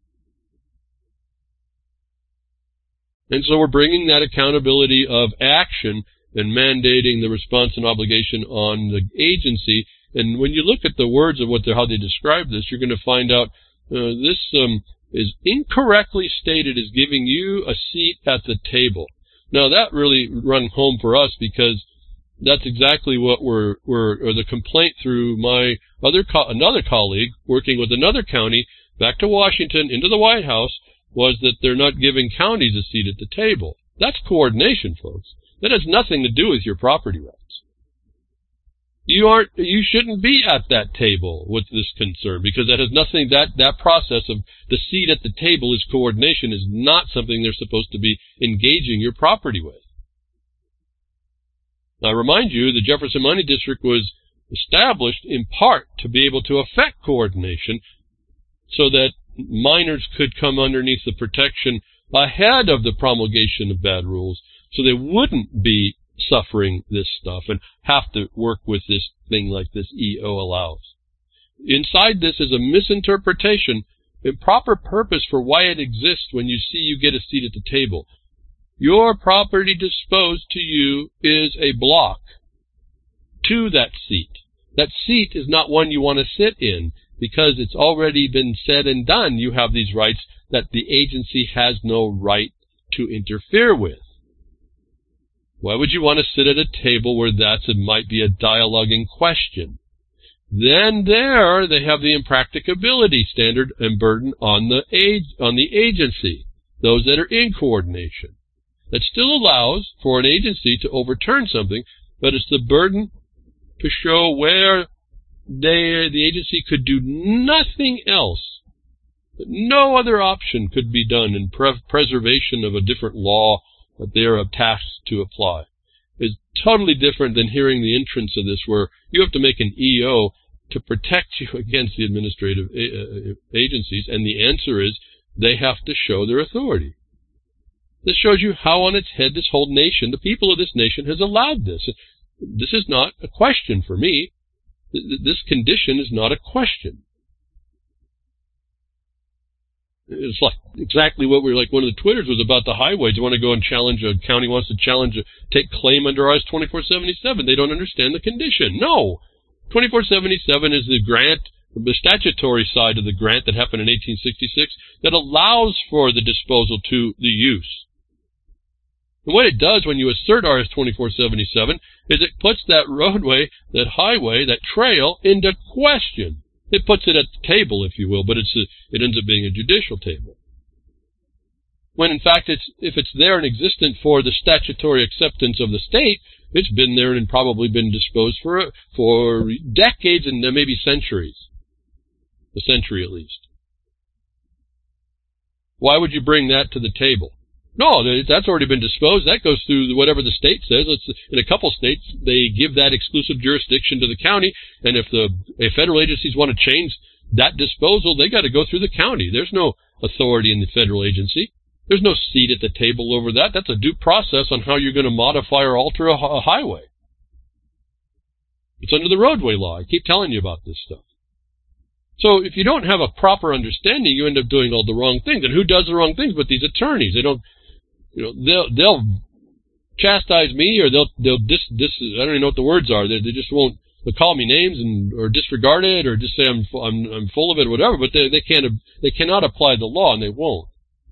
And so we're bringing that accountability of action and mandating the response and obligation on the agency. And when you look at the words of how they describe this, you're going to find out this is incorrectly stated as giving you a seat at the table. Now that really rung home for us because that's exactly what or the complaint through my another colleague working with another county back to Washington into the White House was that they're not giving counties a seat at the table. That's coordination, folks. That has nothing to do with your property rights. You shouldn't be at that table with this concern because that has nothing, that process of the seat at the table is coordination is not something they're supposed to be engaging your property with. Now, I remind you, the Jefferson Money District was established in part to be able to affect coordination so that minors could come underneath the protection ahead of the promulgation of bad rules so they wouldn't be suffering this stuff and have to work with this thing like this EO allows. Inside this is a misinterpretation, improper purpose for why it exists when you see you get a seat at the table. Your property disposed to you is a block to that seat. That seat is not one you want to sit in because it's already been said and done. You have these rights that the agency has no right to interfere with. Why would you want to sit at a table where it might be a dialoguing question? Then there they have the impracticability standard and burden on the agency, those that are in coordination. That still allows for an agency to overturn something, but it's the burden to show where the agency could do nothing else. That no other option could be done in preservation of a different law that they are tasked to apply. Is totally different than hearing the entrance of this where you have to make an EO to protect you against the administrative agencies, and the answer is they have to show their authority. This shows you how on its head this whole nation, the people of this nation, has allowed this. This is not a question for me. This condition is not a question. It's like exactly what we're like. One of the Twitters was about the highways. You want to go and challenge a county wants to take claim under RS 2477. They don't understand the condition. No, 2477 is the grant, the statutory side of the grant that happened in 1866 that allows for the disposal to the use. And what it does when you assert RS 2477 is it puts that roadway, that highway, that trail into question. It puts it at the table, if you will, but it ends up being a judicial table. When in fact, if it's there and existent for the statutory acceptance of the state, it's been there and probably been disposed for decades and maybe centuries. A century at least. Why would you bring that to the table? No, that's already been disposed. That goes through whatever the state says. In a couple states, they give that exclusive jurisdiction to the county, and if federal agencies want to change that disposal, they got to go through the county. There's no authority in the federal agency. There's no seat at the table over that. That's a due process on how you're going to modify or alter a highway. It's under the roadway law. I keep telling you about this stuff. So if you don't have a proper understanding, you end up doing all the wrong things. And who does the wrong things but these attorneys? They don't. They'll chastise me, or they'll I don't even know what the words are. They just won't. They'll call me names or disregard it, or just say I'm full of it, or whatever. But they cannot apply the law, and they won't.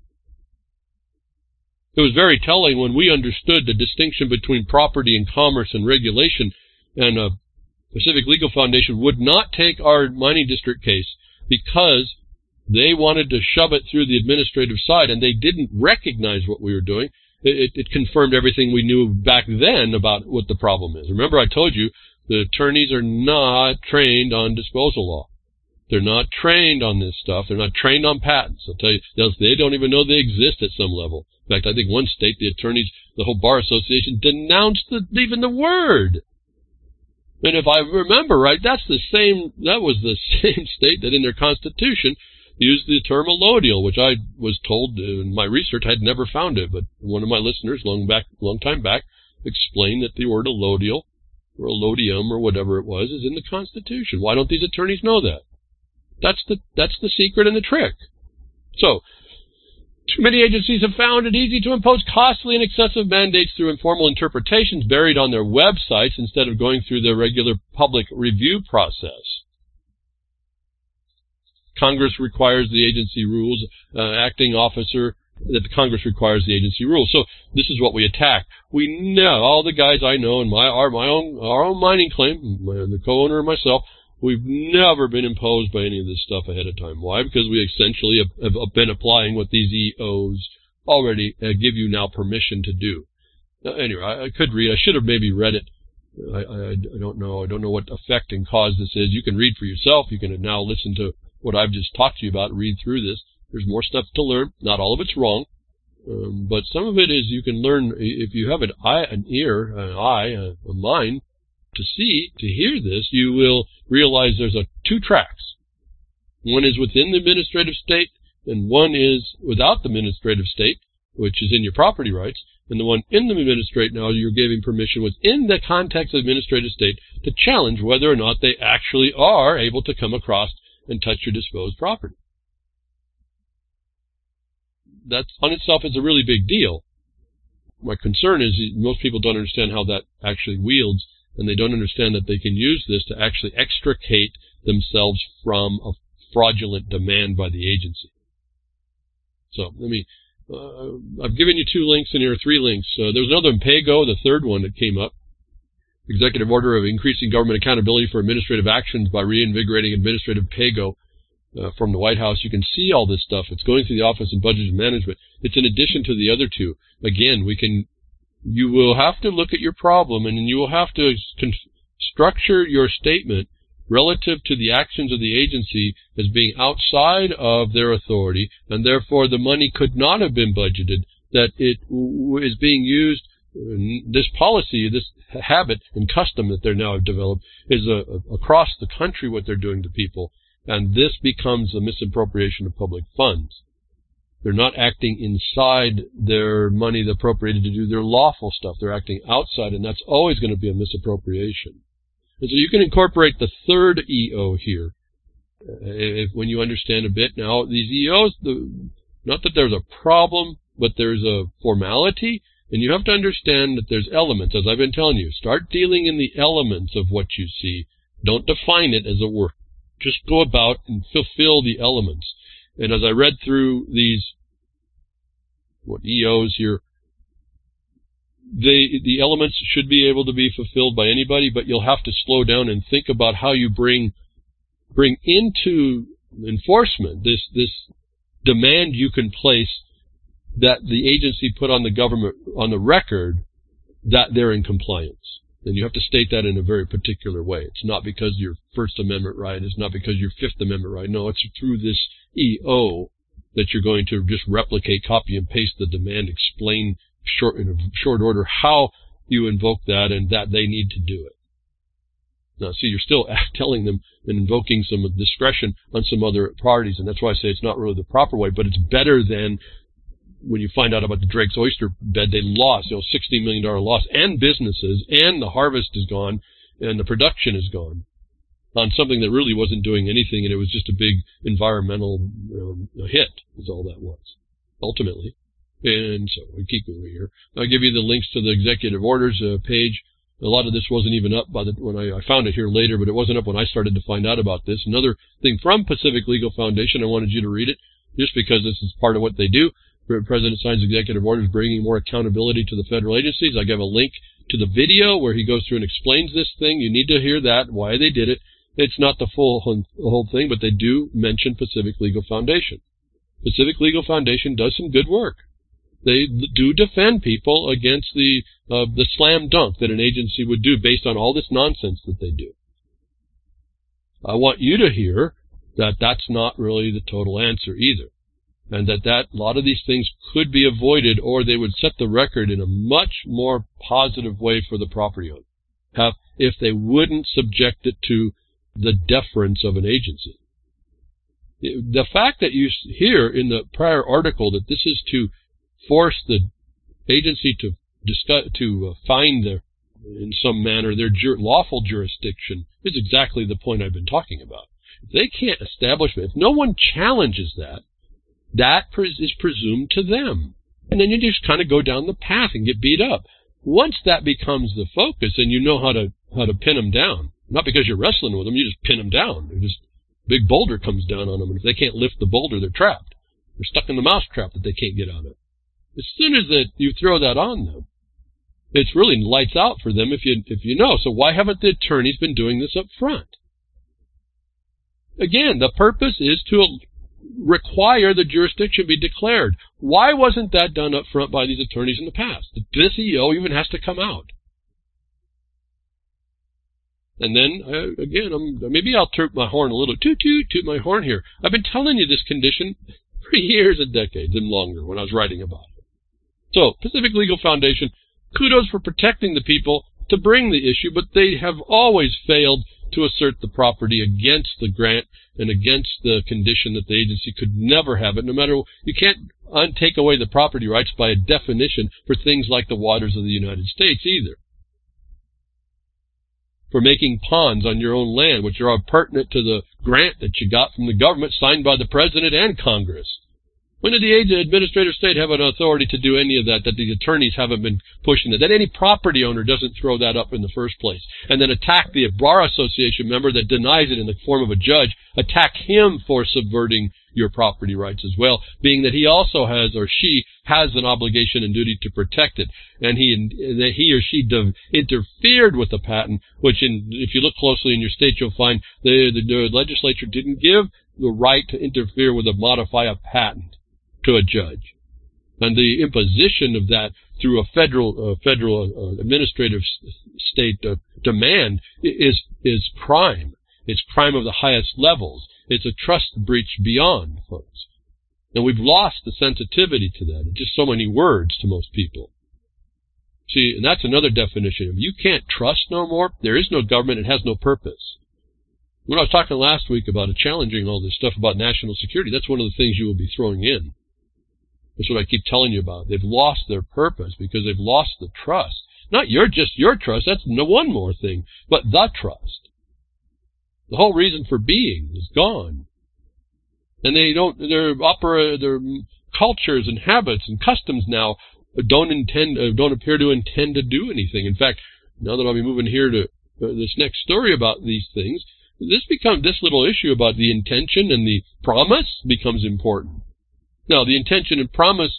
It was very telling when we understood the distinction between property and commerce and regulation, and Pacific Legal Foundation would not take our mining district case because they wanted to shove it through the administrative side, and they didn't recognize what we were doing. It confirmed everything we knew back then about what the problem is. Remember, I told you the attorneys are not trained on disposal law. They're not trained on this stuff. They're not trained on patents. I'll tell you, they don't even know they exist at some level. In fact, I think one state, the attorneys, the whole Bar Association, denounced even the word. And if I remember right, that was the same state that in their constitution used the term allodial, which I was told in my research I'd never found it, but one of my listeners long time back explained that the word allodial or allodium or whatever it was is in the Constitution. Why don't these attorneys know that? That's the secret and the trick. So, too many agencies have found it easy to impose costly and excessive mandates through informal interpretations buried on their websites instead of going through the regular public review process. Congress requires the agency rules, acting officer, that the Congress requires the agency rules. So this is what we attack. We know, all the guys I know in our own mining claim, the co-owner and myself, we've never been imposed by any of this stuff ahead of time. Why? Because we essentially have been applying what these EOs already give you now permission to do. Anyway, I could read. I should have maybe read it. I don't know. I don't know what effect and cause this is. You can read for yourself. You can now listen to what I've just talked to you about, read through this. There's more stuff to learn. Not all of it's wrong, but some of it is you can learn if you have an ear, a mind to see, to hear this. You will realize there's two tracks. One is within the administrative state, and one is without the administrative state, which is in your property rights. And the one in the administrative now, you're giving permission within the context of administrative state to challenge whether or not they actually are able to come across and touch your disposed property. That on itself is a really big deal. My concern is most people don't understand how that actually wields, and they don't understand that they can use this to actually extricate themselves from a fraudulent demand by the agency. So I've given you 2 links in here, 3 links. There's another in PAYGO, the third one that came up. Executive order of increasing government accountability for administrative actions by reinvigorating administrative PAYGO from the White House. You can see all this stuff. It's going through the Office of Budget and Management. It's in addition to the other 2. Again, you will have to look at your problem, and you will have to structure your statement relative to the actions of the agency as being outside of their authority, and therefore the money could not have been budgeted, that it is being used. This policy, this habit and custom that they're now developed is across the country what they're doing to people, and this becomes a misappropriation of public funds. They're not acting inside their money appropriated to do their lawful stuff. They're acting outside, and that's always going to be a misappropriation. And so you can incorporate the third EO here. When you understand a bit now, these EOs, not that there's a problem, but there's a formality, and you have to understand that there's elements, as I've been telling you. Start dealing in the elements of what you see. Don't define it as a word. Just go about and fulfill the elements. And as I read through these EOs here, the elements should be able to be fulfilled by anybody, but you'll have to slow down and think about how you bring into enforcement this demand you can place that the agency put on the government on the record that they're in compliance. And you have to state that in a very particular way. It's not because your First Amendment right. It's not because your Fifth Amendment right. No, it's through this EO that you're going to just replicate, copy, and paste the demand, explain in a short order how you invoke that and that they need to do it. Now, see, you're still telling them and invoking some discretion on some other parties, and that's why I say it's not really the proper way, but it's better than when you find out about the Drake's oyster bed. They lost, $60 million loss, and businesses, and the harvest is gone, and the production is gone on something that really wasn't doing anything, and it was just a big environmental hit, is all that was, ultimately. And so we keep over here. I'll give you the links to the executive orders page. A lot of this wasn't even up when I found it here later, but it wasn't up when I started to find out about this. Another thing from Pacific Legal Foundation, I wanted you to read it, just because this is part of what they do. The President signs executive orders bringing more accountability to the federal agencies. I give a link to the video where he goes through and explains this thing. You need to hear that, why they did it. It's not the whole thing, but they do mention Pacific Legal Foundation. Pacific Legal Foundation does some good work. They do defend people against the slam dunk that an agency would do based on all this nonsense that they do. I want you to hear that that's not really the total answer either, and that a lot of these things could be avoided, or they would set the record in a much more positive way for the property owner if they wouldn't subject it to the deference of an agency. The fact that you hear in the prior article that this is to force the agency to find in some manner their lawful jurisdiction is exactly the point I've been talking about. If they can't establish it, if no one challenges that is presumed to them. And then you just kind of go down the path and get beat up. Once that becomes the focus and you know how to pin them down, not because you're wrestling with them, you just pin them down. Big boulder comes down on them, and if they can't lift the boulder, they're trapped. They're stuck in the mousetrap that they can't get out of. As soon as that you throw that on them, it's really lights out for them if you know. So why haven't the attorneys been doing this up front? Again, the purpose is to require the jurisdiction be declared. Why wasn't that done up front by these attorneys in the past? This EO even has to come out. And then, again, maybe I'll toot my horn a little. Toot my horn here. I've been telling you this condition for years and decades and longer when I was writing about it. So, Pacific Legal Foundation, kudos for protecting the people to bring the issue, but they have always failed to assert the property against the grant and against the condition that the agency could never have it. No matter, you can't take away the property rights by a definition for things like the waters of the United States either. For making ponds on your own land, which are pertinent to the grant that you got from the government signed by the President and Congress. When did the administrative state have an authority to do any of that the attorneys haven't been pushing it? That any property owner doesn't throw that up in the first place and then attack the Bar Association member that denies it in the form of a judge, attack him for subverting your property rights as well, being that he also has or she has an obligation and duty to protect it. And he or she interfered with the patent, which if you look closely in your state, you'll find the legislature didn't give the right to interfere with or modify a patent to a judge. And the imposition of that through a federal administrative state demand is crime. It's crime of the highest levels. It's a trust breach beyond, folks. And we've lost the sensitivity to that. It's just so many words to most people. See, and that's another definition. If you can't trust no more, there is no government, it has no purpose. When I was talking last week about challenging all this stuff about national security, that's one of the things you will be throwing in. That's what I keep telling you about. They've lost their purpose because they've lost the trust. Not just your trust, that's no one more thing, but the trust. The whole reason for being is gone. And their cultures and habits and customs now don't appear to intend to do anything. In fact, now that I'll be moving here to this next story about these things, this little issue about the intention and the promise becomes important. Now, the intention and promise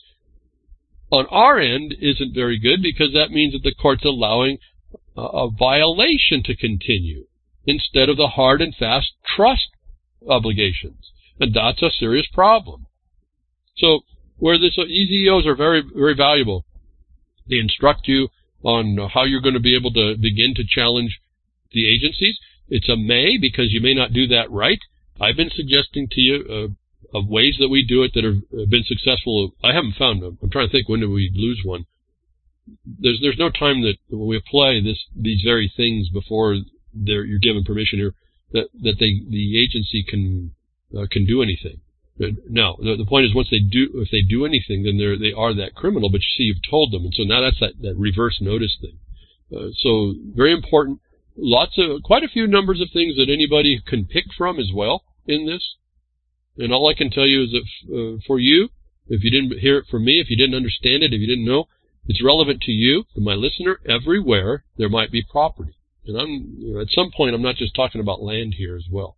on our end isn't very good because that means that the court's allowing a violation to continue instead of the hard and fast trust obligations. And that's a serious problem. So where these EOs are very, very valuable, they instruct you on how you're going to be able to begin to challenge the agencies. It's a may because you may not do that right. I've been suggesting to you of ways that we do it that have been successful. I haven't found them. I'm trying to think when did we lose one. There's no time that when we apply these very things before you're given permission here that the agency can do anything. Now the point is if they do anything, then they are that criminal. But you see, you've told them, and so now that's that reverse notice thing. So very important. Quite a few numbers of things that anybody can pick from as well in this. And all I can tell you is that for you, if you didn't hear it from me, if you didn't understand it, if you didn't know, it's relevant to you, to my listener. Everywhere there might be property. And at some point, I'm not just talking about land here as well.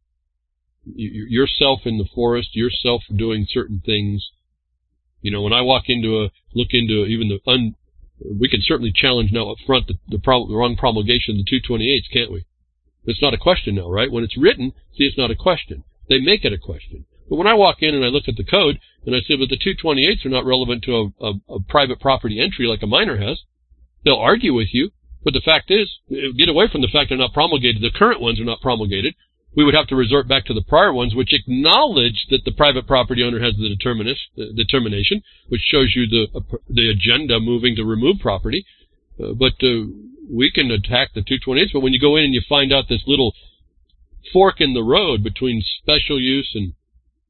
Yourself in the forest, yourself doing certain things. When I look into even we can certainly challenge now up front the wrong promulgation of the 228s, can't we? It's not a question now, right? When it's written, see, it's not a question. They make it a question. But when I walk in and I look at the code and I say, but the 228s are not relevant to a private property entry like a minor has, they'll argue with you. But the fact is, get away from the fact they're not promulgated. The current ones are not promulgated. We would have to resort back to the prior ones, which acknowledge that the private property owner has the determination, which shows you the agenda moving to remove property. But we can attack the 228s. But when you go in and you find out this little fork in the road between special use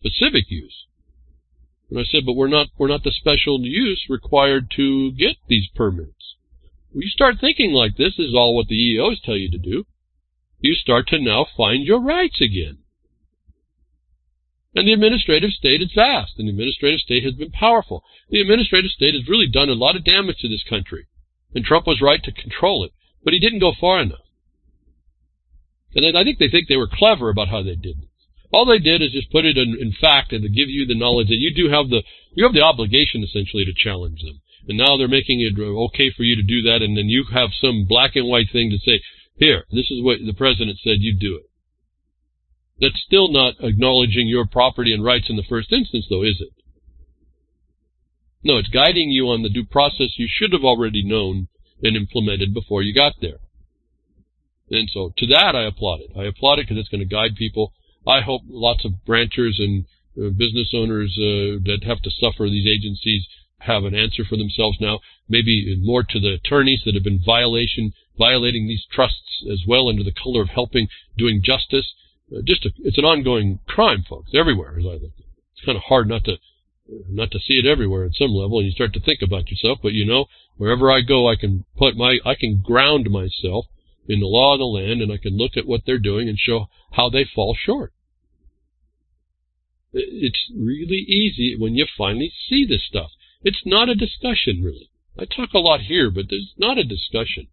but civic use. And I said, but we're not the special use required to get these permits. When you start thinking like this is all what the EEOs tell you to do, you start to now find your rights again. And the administrative state is vast, and the administrative state has been powerful. The administrative state has really done a lot of damage to this country, and Trump was right to control it, but he didn't go far enough. And I think they were clever about how they did it. All they did is just put it in fact and to give you the knowledge that you have the obligation essentially to challenge them. And now they're making it okay for you to do that, and then you have some black and white thing to say, here, this is what the president said, you do it. That's still not acknowledging your property and rights in the first instance, though, is it? No, it's guiding you on the due process you should have already known and implemented before you got there. And so to that I applaud it. I applaud it because it's going to guide people. I hope lots of ranchers and business owners that have to suffer these agencies have an answer for themselves now, maybe more to the attorneys that have been violating these trusts as well under the color of helping, doing justice. It's an ongoing crime, folks, everywhere. As I look, it's kind of hard not to see it everywhere at some level, and you start to think about yourself. But wherever I go, I can ground myself in the law of the land, and I can look at what they're doing and show how they fall short. It's really easy when you finally see this stuff. It's not a discussion, really. I talk a lot here, but there's not a discussion.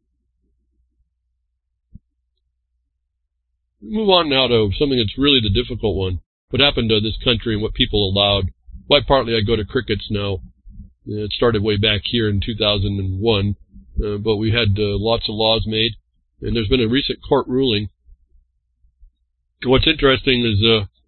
Move on now to something that's really the difficult one. What happened to this country and what people allowed. Why partly I go to crickets now. It started way back here in 2001, but we had lots of laws made, and there's been a recent court ruling. What's interesting is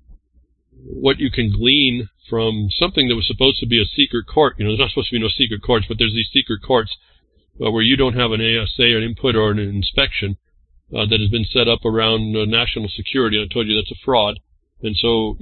what you can glean from something that was supposed to be a secret court. There's not supposed to be no secret courts, but there's these secret courts where you don't have an ASA or an input or an inspection that has been set up around national security. And I told you that's a fraud. And so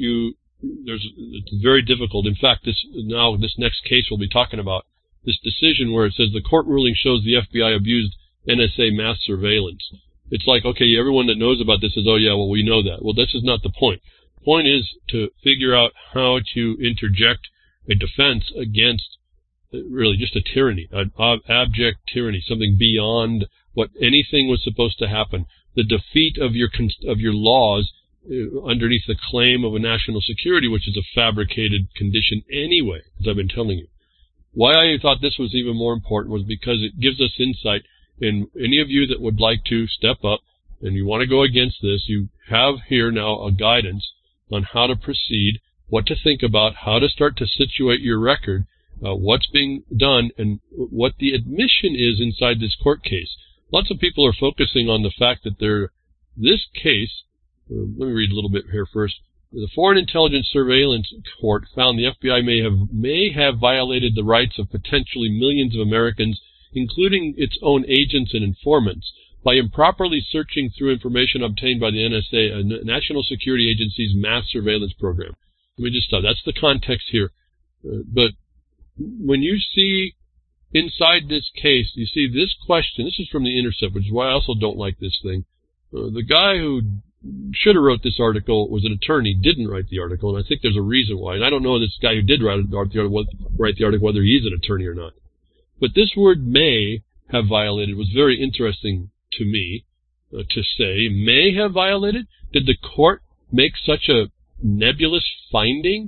it's very difficult. In fact, this next case we'll be talking about, this decision where it says the court ruling shows the FBI abused NSA mass surveillance. It's like, okay, everyone that knows about this says, oh yeah, well, we know that. Well, this is not the point. The point is to figure out how to interject a defense against really just a tyranny, an abject tyranny, something beyond what anything was supposed to happen. The defeat of your laws underneath the claim of a national security, which is a fabricated condition anyway, as I've been telling you. Why I thought this was even more important was because it gives us insight. And any of you that would like to step up and you want to go against this, you have here now a guidance on how to proceed, what to think about, how to start to situate your record, what's being done, and what the admission is inside this court case. Lots of people are focusing on the fact that this case, let me read a little bit here first. The Foreign Intelligence Surveillance Court found the FBI may have violated the rights of potentially millions of Americans, including its own agents and informants, by improperly searching through information obtained by the NSA, a national security agency's mass surveillance program. Let me just stop. That's the context here. But when you see inside this case, you see this question. This is from The Intercept, which is why I also don't like this thing. The guy who should have wrote this article was an attorney, didn't write the article, and I think there's a reason why. And I don't know this guy who did write the article, whether he's an attorney or not. But this word may have violated was very interesting to me to say. May have violated? Did the court make such a nebulous finding?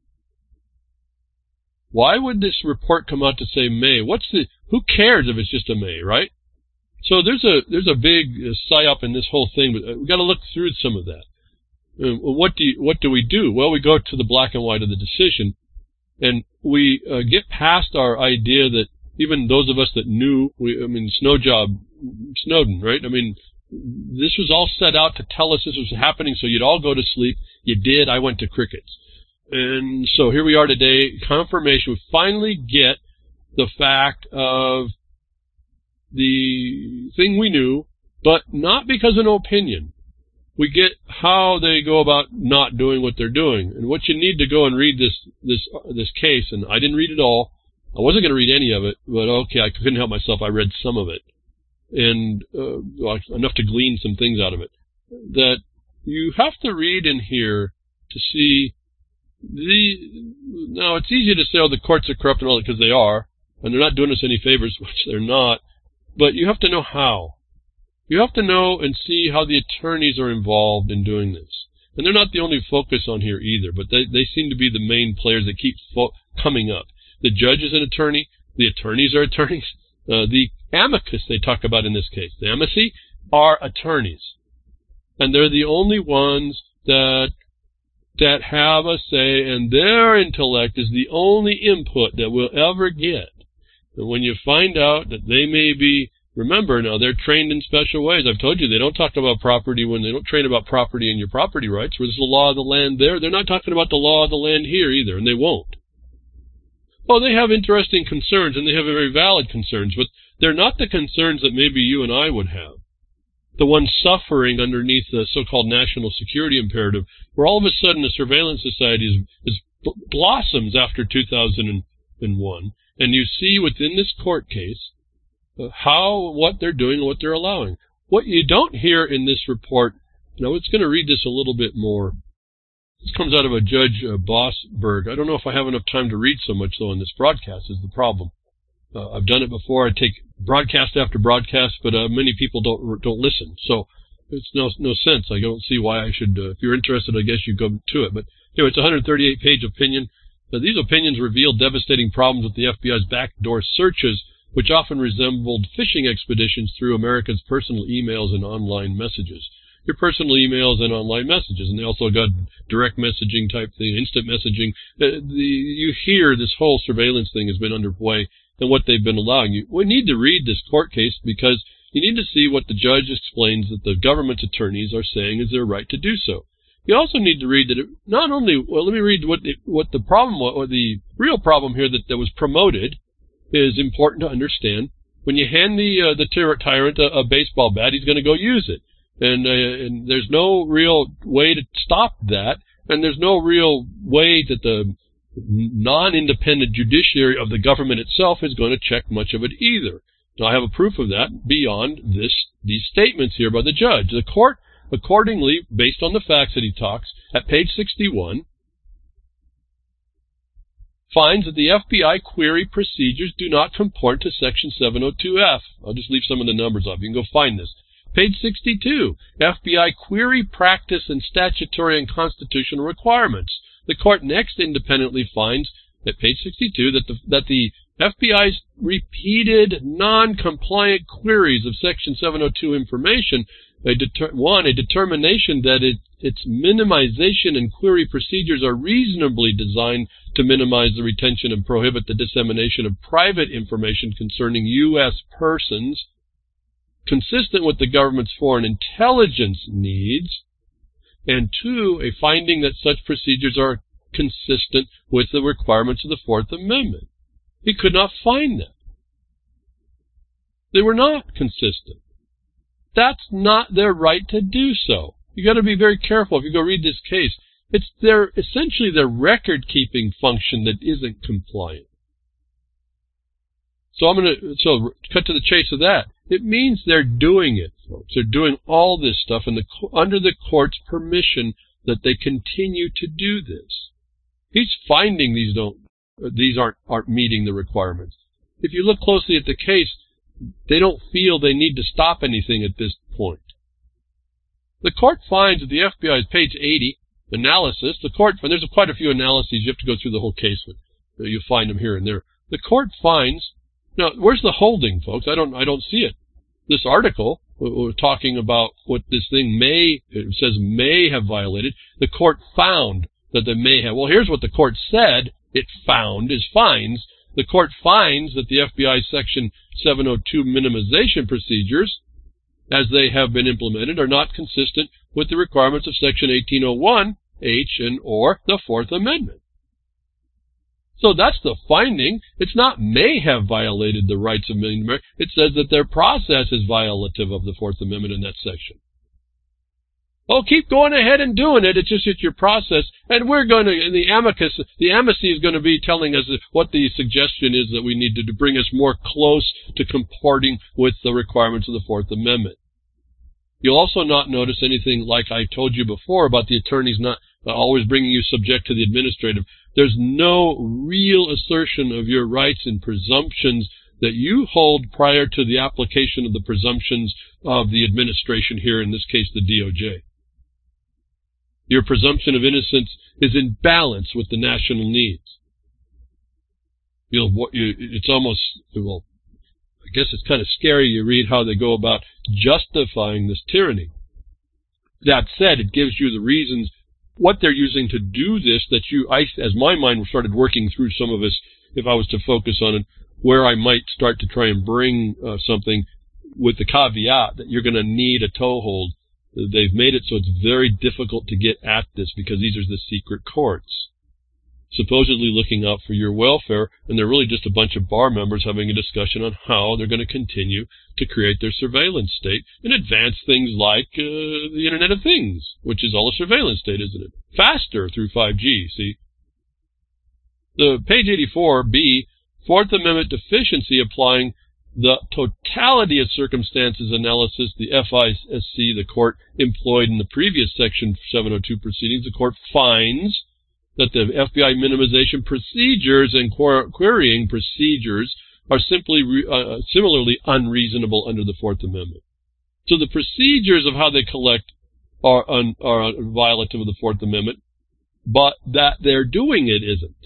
Why would this report come out to say may? Who cares if it's just a may, right? So there's a big psyop in this whole thing, but we've got to look through some of that. What do we do? Well, we go to the black and white of the decision, and we get past our idea that even those of us that knew, Snowden, right? This was all set out to tell us this was happening, so you'd all go to sleep. You did. I went to crickets. And so here we are today, confirmation. We finally get the fact of the thing we knew, but not because of no opinion. We get how they go about not doing what they're doing. And what you need to go and read this case, and I didn't read it all. I wasn't going to read any of it, but okay, I couldn't help myself. I read some of it, and enough to glean some things out of it. That you have to read in here to see Now, it's easy to say, oh, the courts are corrupt and all that, because they are, and they're not doing us any favors, which they're not, but you have to know how. You have to know and see how the attorneys are involved in doing this. And they're not the only focus on here either, but they seem to be the main players that keep coming up. The judge is an attorney, the attorneys are attorneys, the amicus they talk about in this case, the amici, are attorneys. And they're the only ones that have a say, and their intellect is the only input that we'll ever get. And when you find out that they may be, remember now, they're trained in special ways. I've told you, they don't talk about property when they don't train about property and your property rights, where there's the law of the land there. They're not talking about the law of the land here either, and they won't. Oh, they have interesting concerns, and they have very valid concerns, but they're not the concerns that maybe you and I would have. The ones suffering underneath the so-called national security imperative, where all of a sudden the surveillance society blossoms after 2001, and you see within this court case what they're doing and what they're allowing. What you don't hear in this report, and I was going to read this a little bit more. This comes out of a Judge Bossberg. I don't know if I have enough time to read so much, though, in this broadcast is the problem. I've done it before. I take broadcast after broadcast, but many people don't listen. So it's no sense. I don't see why I should. If you're interested, I guess you go to it. But anyway, it's a 138-page opinion. These opinions reveal devastating problems with the FBI's backdoor searches, which often resembled fishing expeditions through Americans' personal emails and online messages. Your personal emails and online messages, and they also got direct messaging type thing, instant messaging. You hear this whole surveillance thing has been underway and what they've been allowing you. We need to read this court case because you need to see what the judge explains that the government's attorneys are saying is their right to do so. You also need to read that it not only, well, let me read what the problem was, or the real problem here that was promoted is important to understand. When you hand the tyrant a baseball bat, he's going to go use it. And there's no real way to stop that, and there's no real way that the non-independent judiciary of the government itself is going to check much of it either. Now, I have a proof of that beyond these statements here by the judge. The court, accordingly, based on the facts that he talks, at page 61, finds that the FBI query procedures do not comport to Section 702F. I'll just leave some of the numbers off. You can go find this. Page 62, FBI query practice and statutory and constitutional requirements. The court next independently finds at page 62 that the FBI's repeated non-compliant queries of Section 702 information, a determination that its minimization and query procedures are reasonably designed to minimize the retention and prohibit the dissemination of private information concerning U.S. persons, consistent with the government's foreign intelligence needs, and two, a finding that such procedures are consistent with the requirements of the Fourth Amendment. He could not find them. They were not consistent. That's not their right to do so. You got to be very careful if you go read this case. It's essentially their record-keeping function that isn't compliant. So cut to the chase of that. It means they're doing it, folks. They're doing all this stuff under the court's permission that they continue to do this. He's finding these aren't meeting the requirements. If you look closely at the case, they don't feel they need to stop anything at this point. The court finds that the FBI's page 80 analysis, there's quite a few analyses. You have to go through the whole case, but you'll find them here and there. The court finds. Now, where's the holding, folks? I don't see it. This article, we're talking about what this thing it says may have violated. The court found that they may have. Well, here's what the court said it found is fines. The court finds that the FBI Section 702 minimization procedures, as they have been implemented, are not consistent with the requirements of Section 1801 H or the Fourth Amendment. So that's the finding. It's not may have violated the rights of millions of Americans. It says that their process is violative of the Fourth Amendment in that section. Oh, keep going ahead and doing it. It's your process. And the amici is going to be telling us what the suggestion is that we need to bring us more close to comporting with the requirements of the Fourth Amendment. You'll also not notice anything like I told you before about the attorneys not always bringing you subject to the administrative. There's no real assertion of your rights and presumptions that you hold prior to the application of the presumptions of the administration here, in this case, the DOJ. Your presumption of innocence is in balance with the national needs. It's almost, well, I guess it's kind of scary. You read how they go about justifying this tyranny. That said, it gives you the reasons, what they're using to do this, that as my mind started working through some of this, if I was to focus on it, where I might start to try and bring something with the caveat that you're going to need a toehold. They've made it so it's very difficult to get at this because these are the secret courts, supposedly looking out for your welfare, and they're really just a bunch of bar members having a discussion on how they're going to continue to create their surveillance state and advance things like the Internet of Things, which is all a surveillance state, isn't it? Faster through 5G, see? The page 84B, Fourth Amendment deficiency applying the totality of circumstances analysis, the FISC, the court employed in the previous Section 702 proceedings. The court finds that the FBI minimization procedures and querying procedures are similarly unreasonable under the Fourth Amendment. So the procedures of how they collect are violative of the Fourth Amendment, but that they're doing it isn't.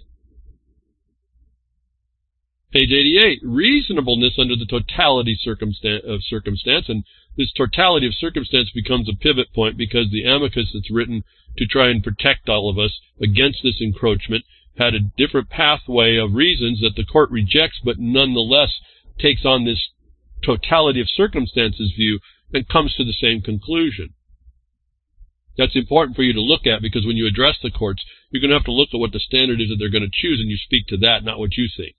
Page 88, reasonableness under the totality of circumstance, and this totality of circumstance becomes a pivot point because the amicus that's written to try and protect all of us against this encroachment had a different pathway of reasons that the court rejects, but nonetheless takes on this totality of circumstances view and comes to the same conclusion. That's important for you to look at because when you address the courts, you're going to have to look at what the standard is that they're going to choose, and you speak to that, not what you think.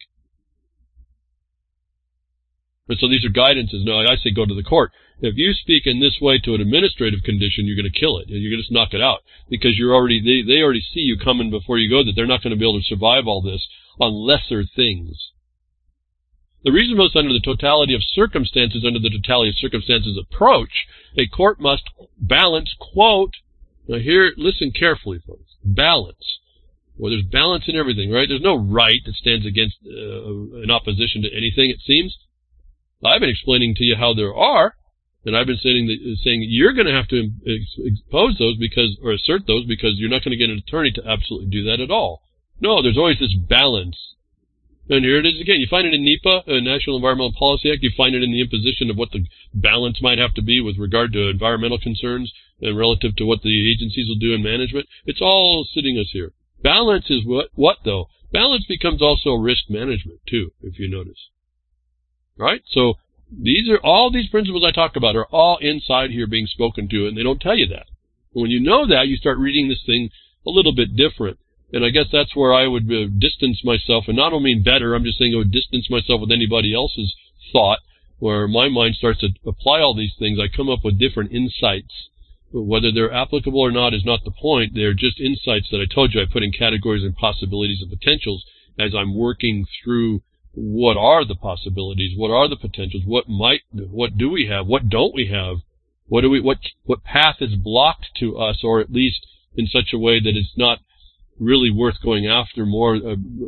And so these are guidances. No, I say go to the court. If you speak in this way to an administrative condition, you're going to kill it. You're going to just knock it out because they already see you coming before you go, that they're not going to be able to survive all this on lesser things. The reasonableness under the totality of circumstances, under the totality of circumstances approach, a court must balance, quote, now here, listen carefully, folks, balance. Well, there's balance in everything, right? There's no right that stands against in opposition to anything, it seems. I've been explaining to you how there are, and I've been saying that you're going to have to expose those or assert those because you're not going to get an attorney to absolutely do that at all. No, there's always this balance. And here it is again. You find it in NEPA, National Environmental Policy Act. You find it in the imposition of what the balance might have to be with regard to environmental concerns and relative to what the agencies will do in management. It's all sitting us here. Balance is what though? Balance becomes also risk management too, if you notice. Right? So all these principles I talk about are all inside here being spoken to, and they don't tell you that. When you know that, you start reading this thing a little bit different. And I guess that's where I would distance myself, and I don't mean better, I'm just saying I would distance myself with anybody else's thought, where my mind starts to apply all these things. I come up with different insights. But whether they're applicable or not is not the point. They're just insights that I told you I put in categories and possibilities and potentials as I'm working through what are the possibilities, what are the potentials, what do we have, what don't we have, what path is blocked to us, or at least in such a way that it's not really worth going after more,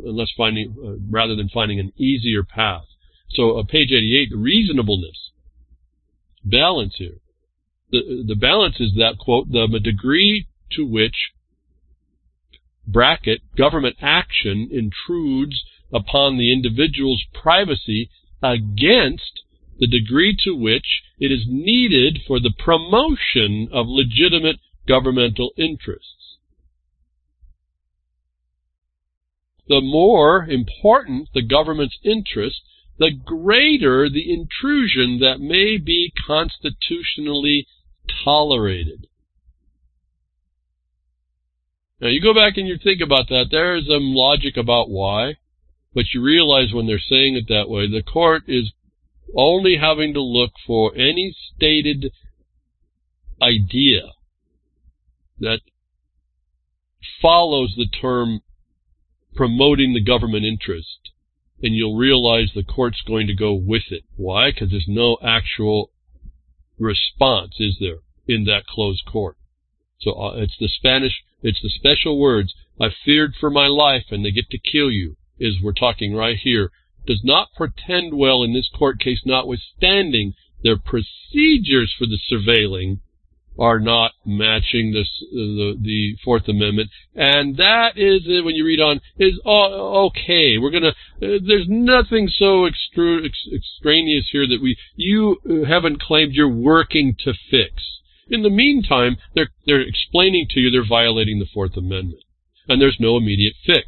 rather than finding an easier path. So page 88, the reasonableness, balance here. The balance is that, quote, the degree to which, bracket, government action intrudes upon the individual's privacy against the degree to which it is needed for the promotion of legitimate governmental interests. The more important the government's interest, the greater the intrusion that may be constitutionally tolerated. Now you go back and you think about that. There is some logic about why. But you realize when they're saying it that way, the court is only having to look for any stated idea that follows the term promoting the government interest, and you'll realize the court's going to go with it. Why? Because there's no actual response, is there, in that closed court. So it's the special words, I feared for my life and they get to kill you, is we're talking right here. Does not portend well in this court case, notwithstanding their procedures for the surveilling are not matching the Fourth Amendment. And that is, when you read on, is okay. There's nothing so extraneous here that you haven't claimed you're working to fix. In the meantime, they're explaining to you they're violating the Fourth Amendment. And there's no immediate fix.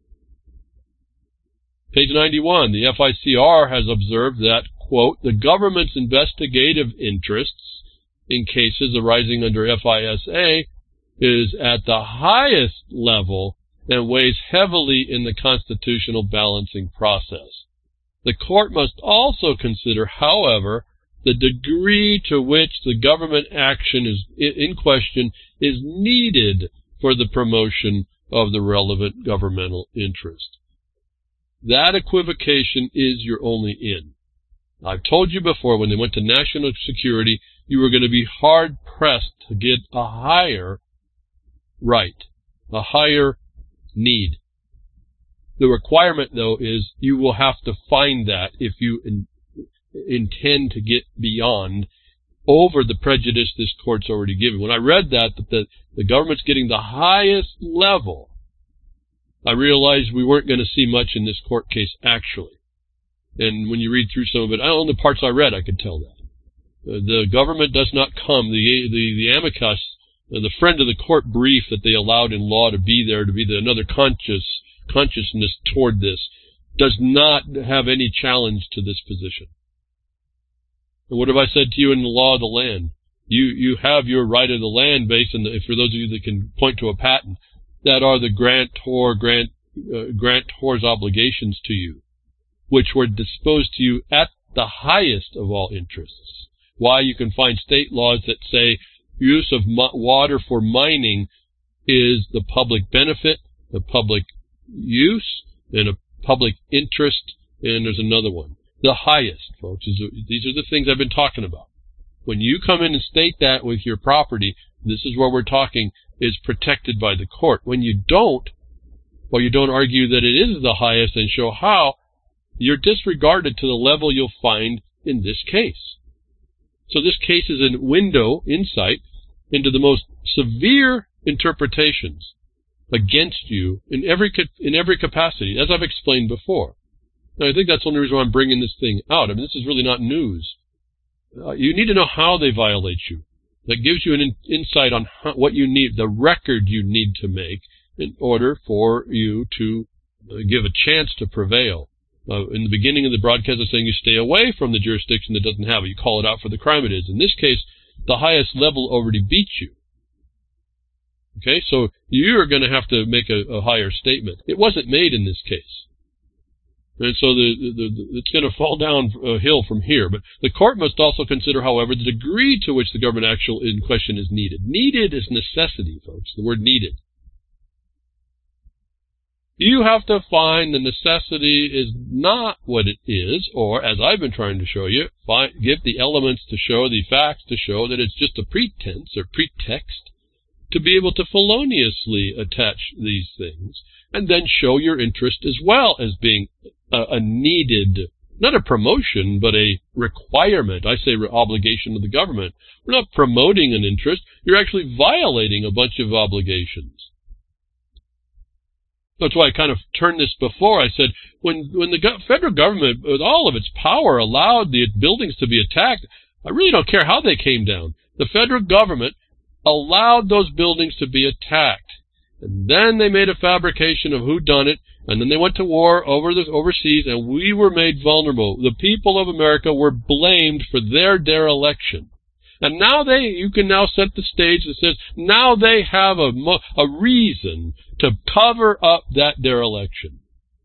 Page 91, the FICR has observed that, quote, the government's investigative interests in cases arising under FISA is at the highest level and weighs heavily in the constitutional balancing process. The court must also consider, however, the degree to which the government action in question is needed for the promotion of the relevant governmental interest. That equivocation is your only in. I've told you before, when they went to national security, you were going to be hard-pressed to get a higher right, a higher need. The requirement, though, is you will have to find that if you intend to get beyond over the prejudice this court's already given. When I read that the government's getting the highest level, I realized we weren't going to see much in this court case, actually. And when you read through some of it, on the parts I read, I could tell that. The government does not come. The amicus, the friend of the court brief that they allowed in law to be there, to be another consciousness toward this, does not have any challenge to this position. And what have I said to you in the law of the land? You have your right of the land based on, for those of you that can point to a patent, that are the grantor's obligations to you, which were disposed to you at the highest of all interests. Why you can find state laws that say use of water for mining is the public benefit, the public use, and a public interest, and there's another one. The highest, folks, these are the things I've been talking about. When you come in and state that with your property, this is where we're talking, is protected by the court. When you don't, or you don't argue that it is the highest and show how, you're disregarded to the level you'll find in this case. So this case is a insight into the most severe interpretations against you in every capacity, as I've explained before. And I think that's the only reason why I'm bringing this thing out. I mean, this is really not news. You need to know how they violate you. That gives you an insight on what you need, the record you need to make in order for you to give a chance to prevail. In the beginning of the broadcast, I was saying you stay away from the jurisdiction that doesn't have it. You call it out for the crime it is. In this case, the highest level already beats you. Okay, so you're going to have to make a higher statement. It wasn't made in this case. And so it's going to fall down a hill from here. But the court must also consider, however, the degree to which the government action in question is needed. Needed is necessity, folks. The word needed. You have to find the necessity is not what it is, or, as I've been trying to show you, give the elements to show, the facts to show that it's just a pretense or pretext to be able to feloniously attach these things, and then show your interest as well as being a needed, not a promotion, but a requirement. I say obligation of the government. We're not promoting an interest. You're actually violating a bunch of obligations. That's why I kind of turned this before. I said, when the federal government, with all of its power, allowed the buildings to be attacked, I really don't care how they came down. The federal government allowed those buildings to be attacked. And then they made a fabrication of who done it, and then they went to war overseas, and we were made vulnerable. The people of America were blamed for their dereliction. And now you can now set the stage that says, now they have a reason to cover up that dereliction.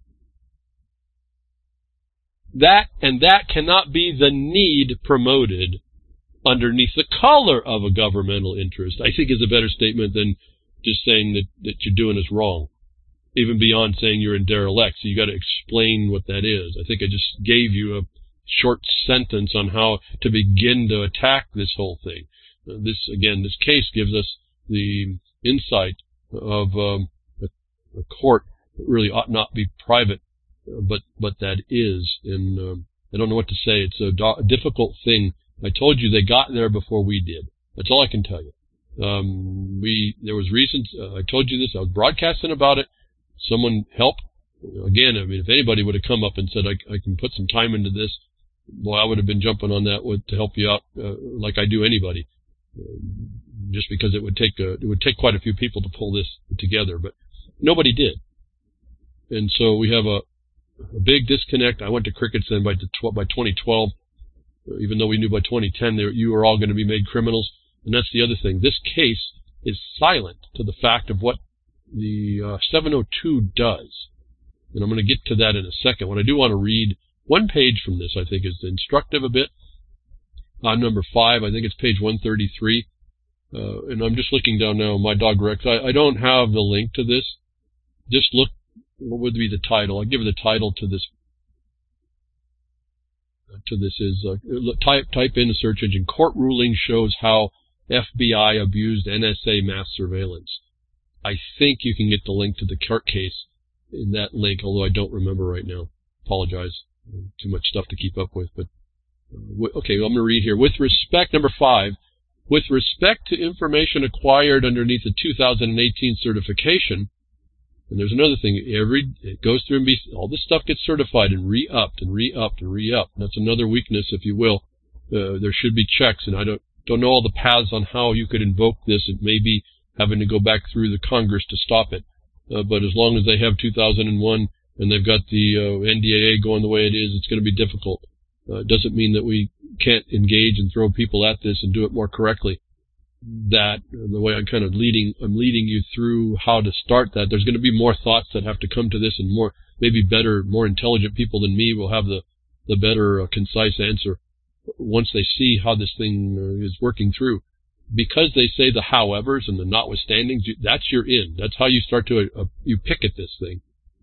That cannot be the need promoted underneath the color of a governmental interest, I think is a better statement than just saying that you're doing is wrong. Even beyond saying you're in derelict. So you got to explain what that is. I think I just gave you a short sentence on how to begin to attack this whole thing. This case gives us the insight of a court really ought not be private, but that is. And I don't know what to say. It's a difficult thing. I told you they got there before we did. That's all I can tell you. There was reasons. I told you this. I was broadcasting about it. Someone help. Again, I mean, if anybody would have come up and said, I can put some time into this, well, I would have been jumping on that to help you out, like I do anybody. Just because it would take quite a few people to pull this together, but nobody did. And so we have a big disconnect. I went to crickets then by 2012, even though we knew by 2010 you were all going to be made criminals. And that's the other thing. This case is silent to the fact of what the 702 does. And I'm going to get to that in a second. What I do want to read one page from this, I think, is instructive a bit. On number 5, I think it's page 133. And I'm just looking down now. My dog Rex. I don't have the link to this. Just look. What would be the title? I'll give the title to this. Is type in the search engine. Court ruling shows how FBI abused NSA mass surveillance. I think you can get the link to the court case in that link, although I don't remember right now. Apologize. Too much stuff to keep up with. But okay, I'm going to read here. With respect, number 5, with respect to information acquired underneath the 2018 certification, and there's another thing, it goes through and all this stuff gets certified and re-upped and re-upped and re-upped. That's another weakness, if you will. There should be checks, and I don't know all the paths on how you could invoke this. It may be having to go back through the Congress to stop it. But as long as they have 2001 and they've got the NDAA going the way it is, it's going to be difficult. It doesn't mean that we can't engage and throw people at this and do it more correctly. That, the way I'm leading you through how to start that. There's going to be more thoughts that have to come to this, and maybe better, more intelligent people than me will have the better concise answer once they see how this thing is working through. Because they say the howevers and the notwithstandings, that's your in. That's how you start to, you pick at this thing.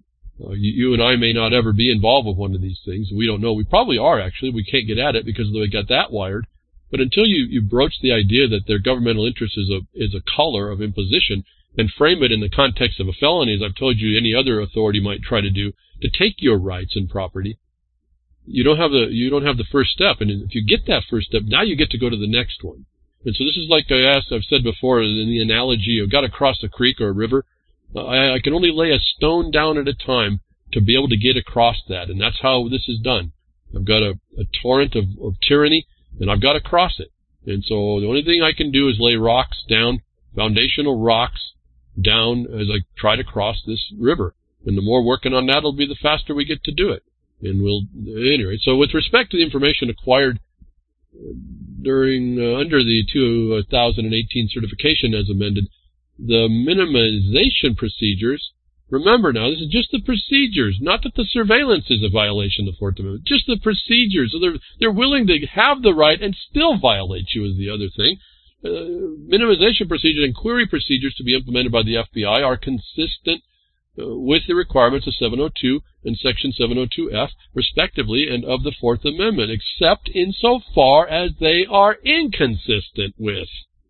You and I may not ever be involved with one of these things. We don't know. We probably are, actually. We can't get at it because they got that wired. But until you broach the idea that their governmental interest is a color of imposition and frame it in the context of a felony, as I've told you any other authority might try to do, to take your rights and property, you don't have the first step. And if you get that first step, now you get to go to the next one. And so this is like I've said before in the analogy of got to cross a creek or a river. I can only lay a stone down at a time to be able to get across that. And that's how this is done. I've got a torrent of tyranny, and I've got to cross it. And so the only thing I can do is lay rocks down, foundational rocks down as I try to cross this river. And the more working on that will be, the faster we get to do it. And anyway, so with respect to the information acquired under the 2018 certification as amended, the minimization procedures, remember now, this is just the procedures, not that the surveillance is a violation of the Fourth Amendment, just the procedures. So they're willing to have the right and still violate you is the other thing. Minimization procedures and query procedures to be implemented by the FBI are consistent with the requirements of 702 and Section 702F, respectively, and of the Fourth Amendment, except insofar as they are inconsistent with.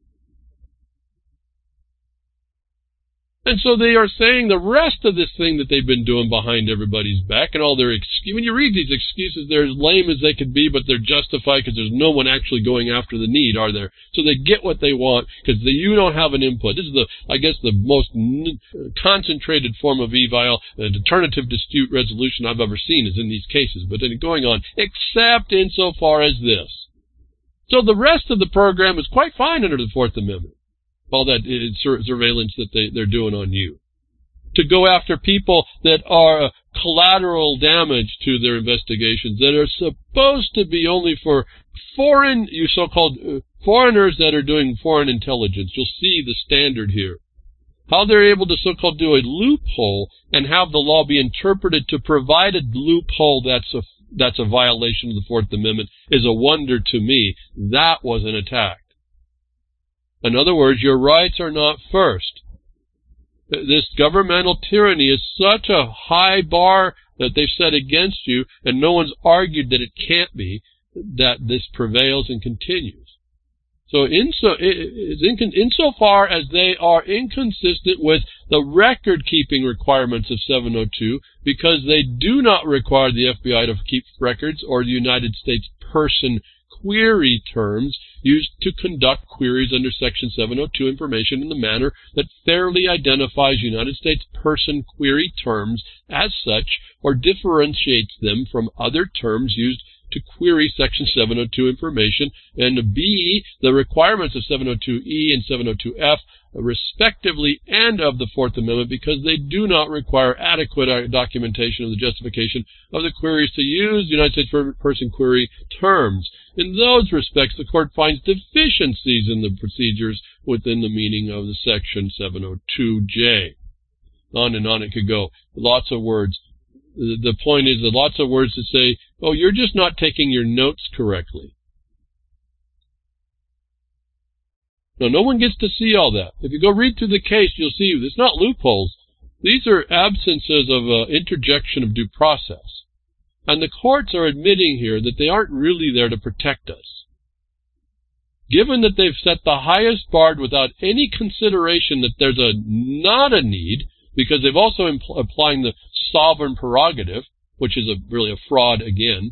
And so they are saying the rest of this thing that they've been doing behind everybody's back and all their excuses. When you read these excuses, they're as lame as they could be, but they're justified because there's no one actually going after the need, are there? So they get what they want because you don't have an input. This is the most concentrated form of evil, determinative dispute resolution I've ever seen is in these cases. But then going on, except insofar as this. So the rest of the program is quite fine under the Fourth Amendment. All that surveillance that they're doing on you. To go after people that are collateral damage to their investigations, that are supposed to be only for you so-called foreigners that are doing foreign intelligence. You'll see the standard here. How they're able to so-called do a loophole and have the law be interpreted to provide a loophole that's a violation of the Fourth Amendment is a wonder to me. That wasn't attacked. In other words, your rights are not first. This governmental tyranny is such a high bar that they've set against you, and no one's argued that it can't be, that this prevails and continues. So insofar as they are inconsistent with the record-keeping requirements of 702, because they do not require the FBI to keep records or the United States person query terms used to conduct queries under Section 702 information in the manner that fairly identifies United States person query terms as such or differentiates them from other terms used to query Section 702 information, and B, the requirements of 702E and 702F, respectively, and of the Fourth Amendment, because they do not require adequate documentation of the justification of the queries to use United States person query terms. In those respects, the Court finds deficiencies in the procedures within the meaning of the Section 702J. On and on it could go. Lots of words. The point is that lots of words to say, oh, you're just not taking your notes correctly. No one gets to see all that. If you go read through the case, you'll see it's not loopholes. These are absences of interjection of due process. And the courts are admitting here that they aren't really there to protect us. Given that they've set the highest bar without any consideration that there's not a need, because they've also applying the sovereign prerogative, which is really a fraud again,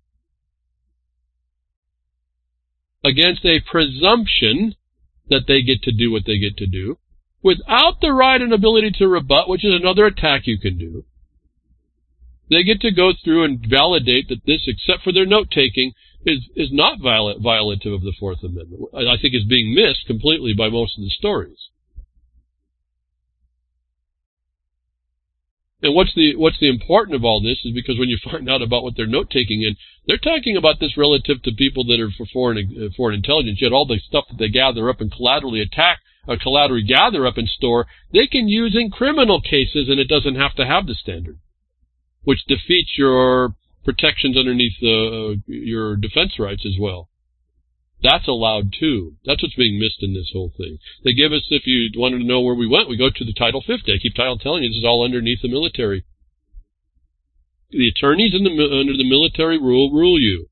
against a presumption that they get to do what they get to do, without the right and ability to rebut, which is another attack you can do. They get to go through and validate that this, except for their note-taking, is not violative of the Fourth Amendment. I think is being missed completely by most of the stories. And what's the important of all this is because when you find out about what they're note-taking in, they're talking about this relative to people that are for foreign intelligence, yet all the stuff that they gather up and collaterally gather up and store, they can use in criminal cases, and it doesn't have to have the standard, which defeats your protections underneath your defense rights as well. That's allowed too. That's what's being missed in this whole thing. They give us, if you wanted to know where we went, we go to the Title 50. I keep telling you, this is all underneath the military. The attorneys under the military rule you.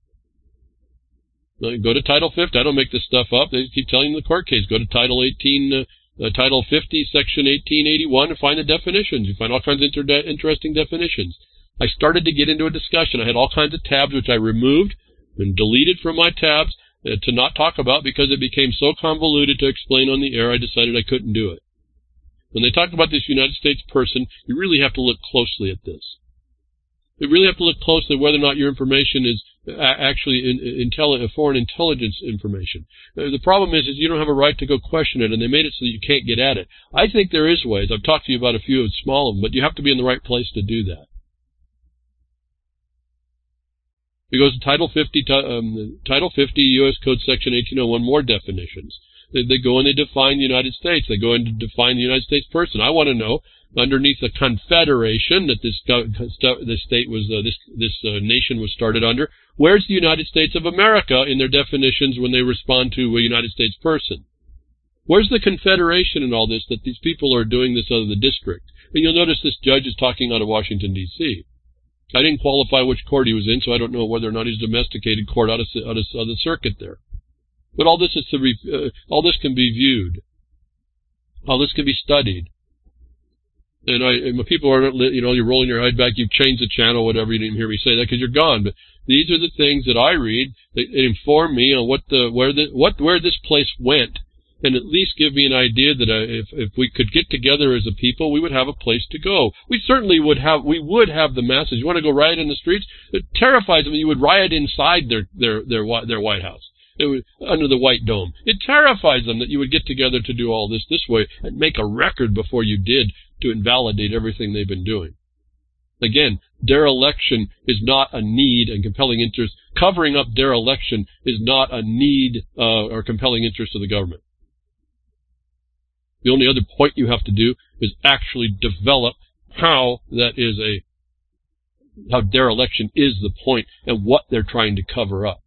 Go to Title 50. I don't make this stuff up. They keep telling you in the court case. Go to Title 50, Section 1881, and find the definitions. You find all kinds of interesting definitions. I started to get into a discussion. I had all kinds of tabs which I removed and deleted from my tabs to not talk about because it became so convoluted to explain on the air, I decided I couldn't do it. When they talk about this United States person, you really have to look closely at this. You really have to look closely at whether or not your information is actually foreign intelligence information. The problem is you don't have a right to go question it, and they made it so that you can't get at it. I think there is ways. I've talked to you about a few small of them, but you have to be in the right place to do that. It goes to Title 50, U.S. Code Section 1801, more definitions. They go and they define the United States. They go in to define the United States person. I want to know, underneath the confederation that this nation was started under, where's the United States of America in their definitions when they respond to a United States person? Where's the confederation in all this that these people are doing this out of the district? And you'll notice this judge is talking out of Washington, D.C. I didn't qualify which court he was in, so I don't know whether or not he's domesticated court out of the circuit there. But all this all this can be viewed. All this can be studied. And people are, you're rolling your head back, you've changed the channel, whatever. You didn't hear me say that because you're gone. But these are the things that I read that inform me on where this place went, and at least give me an idea that if we could get together as a people, we would have a place to go. We certainly would have. We would have the masses. You want to go riot in the streets? It terrifies them. You would riot inside their White House. Under the White Dome. It terrifies them that you would get together to do all this way and make a record before you did to invalidate everything they've been doing. Again, dereliction is not a need and compelling interest. Covering up dereliction is not a need or compelling interest of the government. The only other point you have to do is actually develop how dereliction is the point and what they're trying to cover up.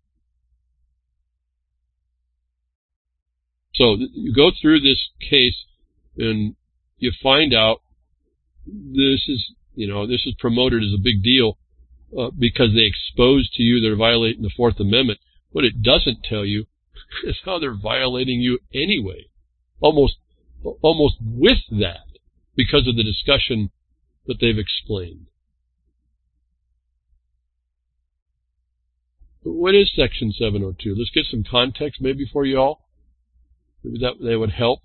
So you go through this case and you find out this is promoted as a big deal because they expose to you they're violating the Fourth Amendment. What it doesn't tell you is how they're violating you anyway. Almost with that, because of the discussion that they've explained. What is Section 702? Let's get some context maybe for you all. Maybe that would help.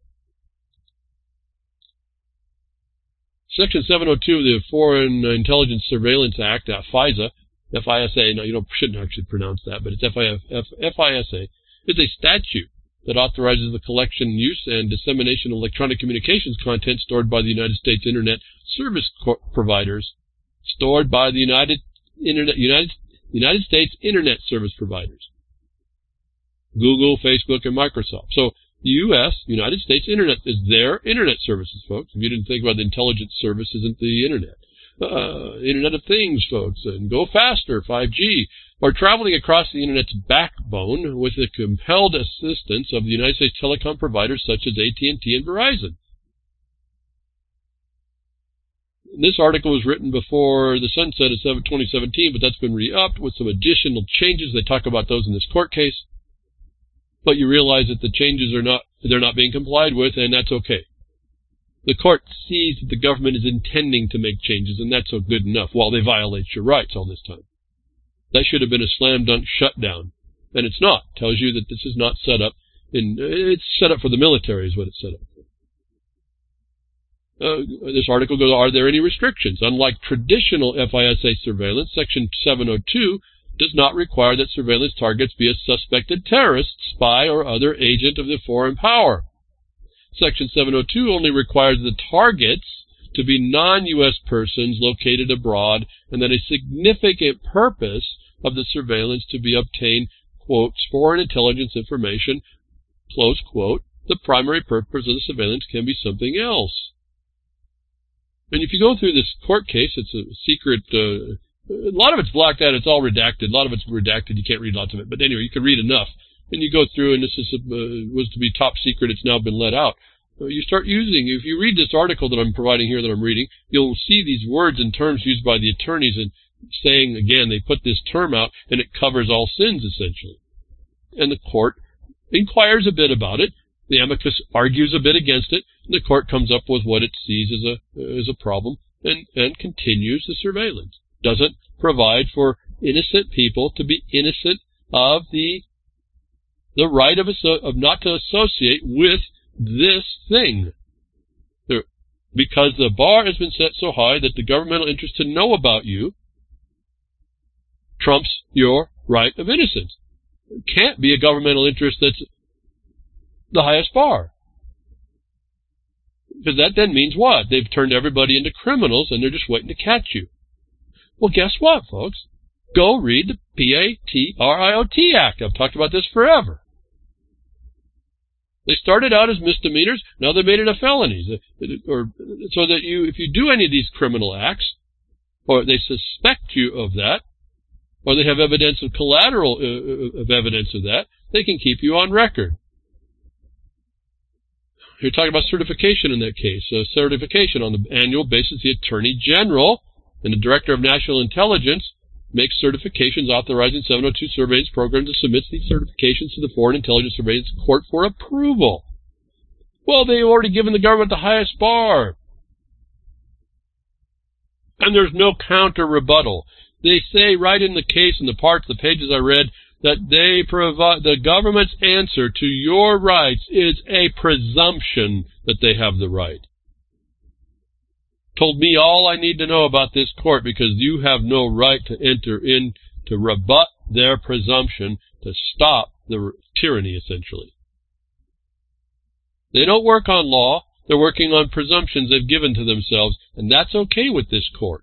Section 702 of the Foreign Intelligence Surveillance Act, FISA, F-I-S-A, no, you shouldn't actually pronounce that, but it's F-I-S-A, is a statute that authorizes the collection, use, and dissemination of electronic communications content stored by the United States Internet Service Providers, stored by the United States Internet Service Providers, Google, Facebook, and Microsoft. So the U.S., United States Internet, is their Internet services, folks. If you didn't think about the intelligence service, isn't the Internet. Internet of Things, folks, and go faster, 5G, or traveling across the Internet's backbone with the compelled assistance of the United States telecom providers such as AT&T and Verizon. This article was written before the sunset of 2017, but that's been re-upped with some additional changes. They talk about those in this court case. But you realize that the changes they're not being complied with, and that's okay. The court sees that the government is intending to make changes, and that's good enough, while they violate your rights all this time. That should have been a slam-dunk shutdown, and it's not. It tells you that this is not set up it's set up for the military is what it's set up for. This article goes, are there any restrictions? Unlike traditional FISA surveillance, Section 702 does not require that surveillance targets be a suspected terrorist, spy, or other agent of the foreign power. Section 702 only requires the targets to be non-U.S. persons located abroad, and that a significant purpose of the surveillance to be obtained, quotes, foreign intelligence information, close quote. The primary purpose of the surveillance can be something else. And if you go through this court case, it's a secret, a lot of it's blacked out, it's all redacted. A lot of it's redacted, you can't read lots of it. But anyway, you can read enough. And you go through, and this is was to be top secret, it's now been let out. You start using, if you read this article that I'm providing here that I'm reading, you'll see these words and terms used by the attorneys and saying, again, they put this term out, and it covers all sins, essentially. And the court inquires a bit about it. The amicus argues a bit against it. And the court comes up with what it sees as a problem and continues the surveillance. Doesn't provide for innocent people to be innocent of the right of not to associate with this thing. Because the bar has been set so high that the governmental interest to know about you trumps your right of innocence. It can't be a governmental interest that's the highest bar. Because that then means what? They've turned everybody into criminals and they're just waiting to catch you. Well, guess what, folks? Go read the PATRIOT Act. I've talked about this forever. They started out as misdemeanors, now they made it a felony. Or so that if you do any of these criminal acts, or they suspect you of that, or they have evidence of collateral of evidence of that, they can keep you on record. You're talking about certification in that case. Certification on the annual basis, the Attorney General and the Director of National Intelligence makes certifications authorizing 702 surveillance programs and submits these certifications to the Foreign Intelligence Surveillance Court for approval. Well, they've already given the government the highest bar. And there's no counter rebuttal. They say right in the case, in the pages I read, that they provide the government's answer to your rights is a presumption that they have the right. Told me all I need to know about this court because you have no right to enter in to rebut their presumption to stop the tyranny, essentially. They don't work on law. They're working on presumptions they've given to themselves, and that's okay with this court.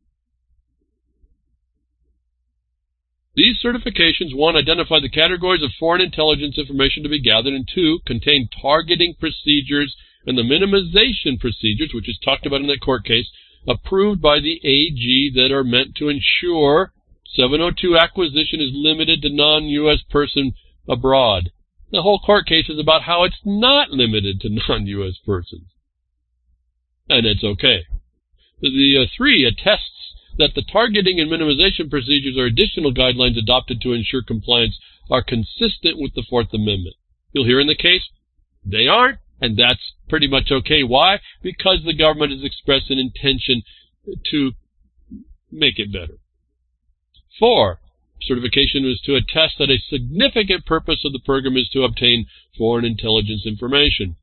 These certifications, 1, identify the categories of foreign intelligence information to be gathered, and 2, contain targeting procedures and the minimization procedures, which is talked about in that court case, approved by the AG that are meant to ensure 702 acquisition is limited to non-U.S. person abroad. The whole court case is about how it's not limited to non-U.S. persons. And it's okay. The 3 attests that the targeting and minimization procedures or additional guidelines adopted to ensure compliance are consistent with the Fourth Amendment. You'll hear in the case, they aren't, and that's pretty much okay. Why? Because the government has expressed an intention to make it better. 4. Certification is to attest that a significant purpose of the program is to obtain foreign intelligence information.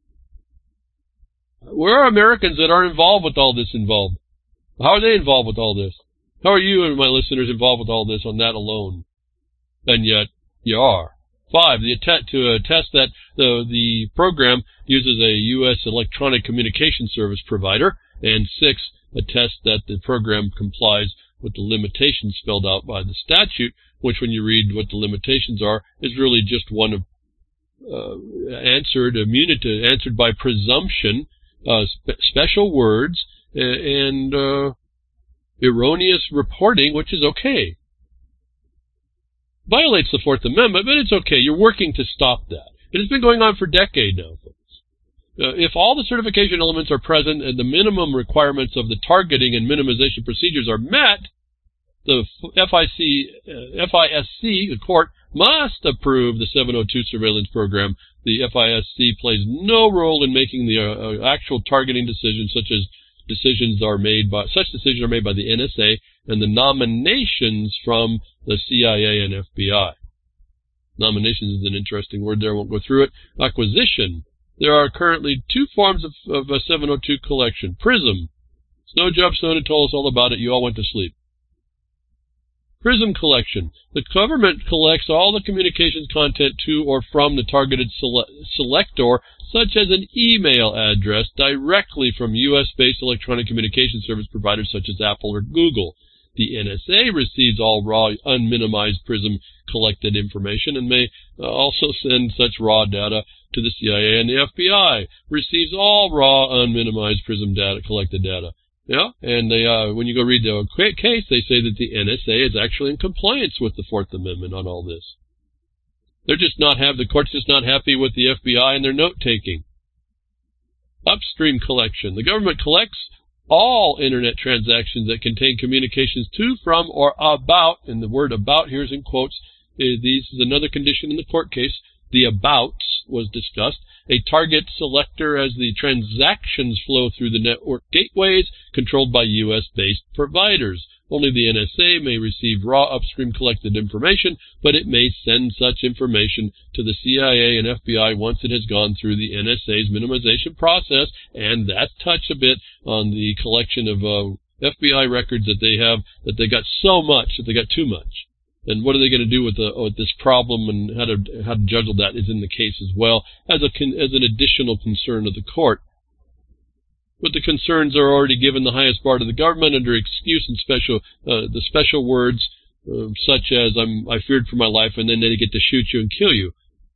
Where are Americans that are involved with all this involved? How are they involved with all this? How are you and my listeners involved with all this on that alone? And yet, you are. 5. To attest that the program uses a U.S. electronic communication service provider. And 6. Attest that the program complies with the limitations spelled out by the statute, which when you read what the limitations are, is really just one of answered by presumption, special words, and erroneous reporting, which is okay. Violates the Fourth Amendment, but it's okay. You're working to stop that. It has been going on for decades now, folks. If all the certification elements are present and the minimum requirements of the targeting and minimization procedures are met, the FISC, the court, must approve the 702 surveillance program. The FISC plays no role in making the actual targeting decisions, such decisions are made by the NSA and the nominations from the CIA and FBI. Nominations is an interesting word there. I won't go through it. Acquisition. There are currently 2 forms of a 702 collection. PRISM. Snow Job Stone told us all about it. You all went to sleep. PRISM collection. The government collects all the communications content to or from the targeted selector, such as an email address, directly from U.S.-based electronic communication service providers such as Apple or Google. The NSA receives all raw, unminimized PRISM collected information and may also send such raw data to the CIA, and the FBI receives all raw, unminimized PRISM data, collected data. Yeah, and they, when you go read the case, they say that the NSA is actually in compliance with the Fourth Amendment on all this. The court's just not happy with the FBI and their note-taking. Upstream collection. The government collects all Internet transactions that contain communications to, from, or about, and the word about here is in quotes. This is another condition in the court case. The abouts was discussed. A target selector as the transactions flow through the network gateways controlled by U.S.-based providers. Only the NSA may receive raw upstream collected information, but it may send such information to the CIA and FBI once it has gone through the NSA's minimization process, and that touched a bit on the collection of FBI records that they have, that they got so much that they got too much. And what are they going to do with this problem, and how to juggle that is in the case as well as an additional concern of the court. But the concerns are already given the highest bar to the government under excuse and the special words such as I feared for my life, and then they get to shoot you and kill you.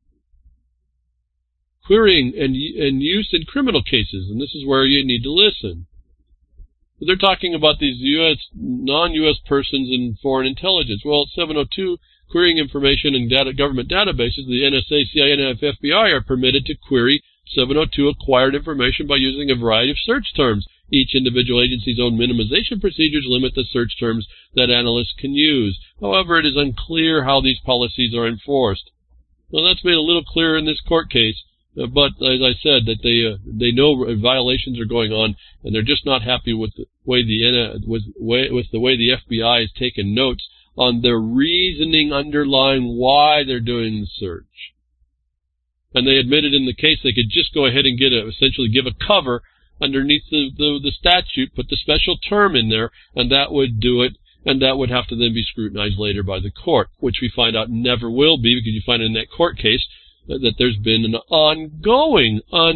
Querying and use in criminal cases, and this is where you need to listen. They're talking about these non-U.S. persons in foreign intelligence. Well, 702, querying information in government databases, the NSA, CIA, and FBI are permitted to query 702 acquired information by using a variety of search terms. Each individual agency's own minimization procedures limit the search terms that analysts can use. However, it is unclear how these policies are enforced. Well, that's made a little clearer in this court case. But as I said, that they know violations are going on, and they're just not happy with the way the FBI has taken notes on their reasoning underlying why they're doing the search. And they admitted in the case they could just go ahead and essentially give a cover underneath the statute, put the special term in there, and that would do it. And that would have to then be scrutinized later by the court, which we find out never will be, because you find in that court case that there's been an ongoing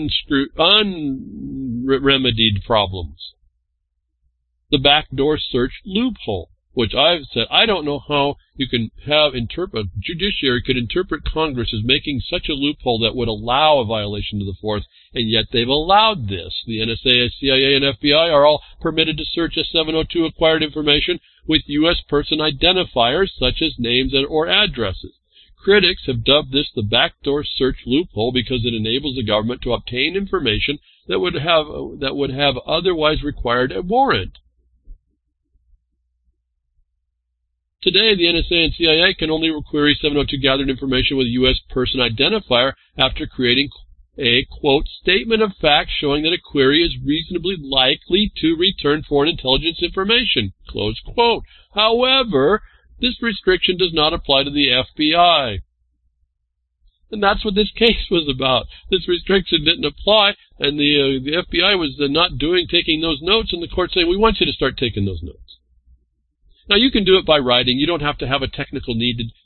unremedied problems. The backdoor search loophole, which I've said, I don't know how you can judiciary could interpret Congress as making such a loophole that would allow a violation of the Fourth, and yet they've allowed this. The NSA, CIA, and FBI are all permitted to search a 702 acquired information with U.S. person identifiers such as names or addresses. Critics have dubbed this the backdoor search loophole because it enables the government to obtain information that would have otherwise required a warrant. Today, the NSA and CIA can only query 702 gathered information with a U.S. person identifier after creating a, quote, statement of facts showing that a query is reasonably likely to return foreign intelligence information, close quote. However, this restriction does not apply to the FBI. And that's what this case was about. This restriction didn't apply, and the FBI was not taking those notes, and the court saying, we want you to start taking those notes. Now, you can do it by writing. You don't have to have a technical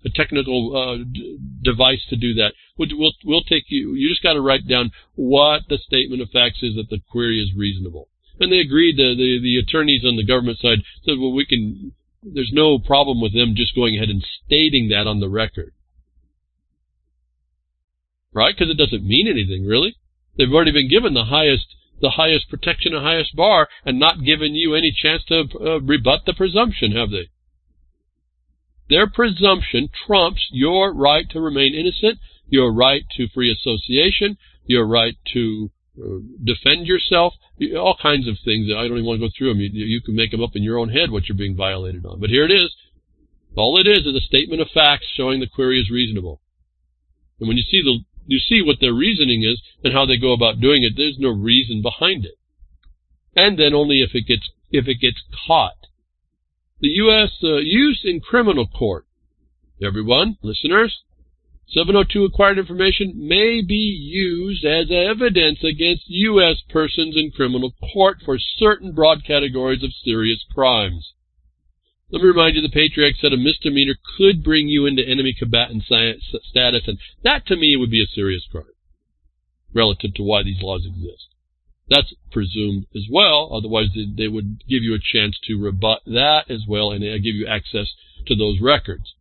device to do that. We'll take you. You just got to write down what the statement of facts is that the query is reasonable. And they agreed. The attorneys on the government side said, well, we can. There's no problem with them just going ahead and stating that on the record, right? Because it doesn't mean anything, really. They've already been given the highest protection, the highest bar, and not given you any chance to rebut the presumption, have they? Their presumption trumps your right to remain innocent, your right to free association, your right to defend yourself, all kinds of things that I don't even want to go through them. You can make them up in your own head what you're being violated on. But here it is. All it is a statement of facts showing the query is reasonable. And when you see what their reasoning is and how they go about doing it, there's no reason behind it. And then only if it gets caught. The U.S. Use in criminal court. Everyone, listeners, 702 acquired information may be used as evidence against U.S. persons in criminal court for certain broad categories of serious crimes. Let me remind you, the Patriot Act said a misdemeanor could bring you into enemy combatant status, and that, to me, would be a serious crime relative to why these laws exist. That's presumed as well, otherwise they would give you a chance to rebut that as well, and give you access to those records.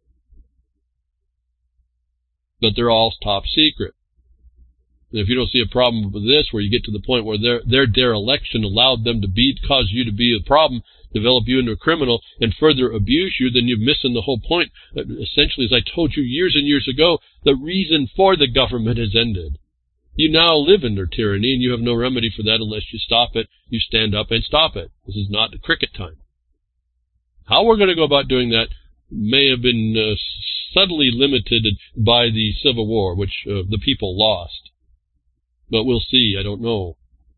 But they're all top secret. And if you don't see a problem with this, where you get to the point where their dereliction allowed them to cause you to be a problem, develop you into a criminal, and further abuse you, then you're missing the whole point. Essentially, as I told you years and years ago, the reason for the government has ended. You now live under tyranny, and you have no remedy for that unless you stop it, you stand up and stop it. This is not cricket time. How we're going to go about doing that may have been subtly limited by the Civil War, which the people lost. But we'll see. I don't know.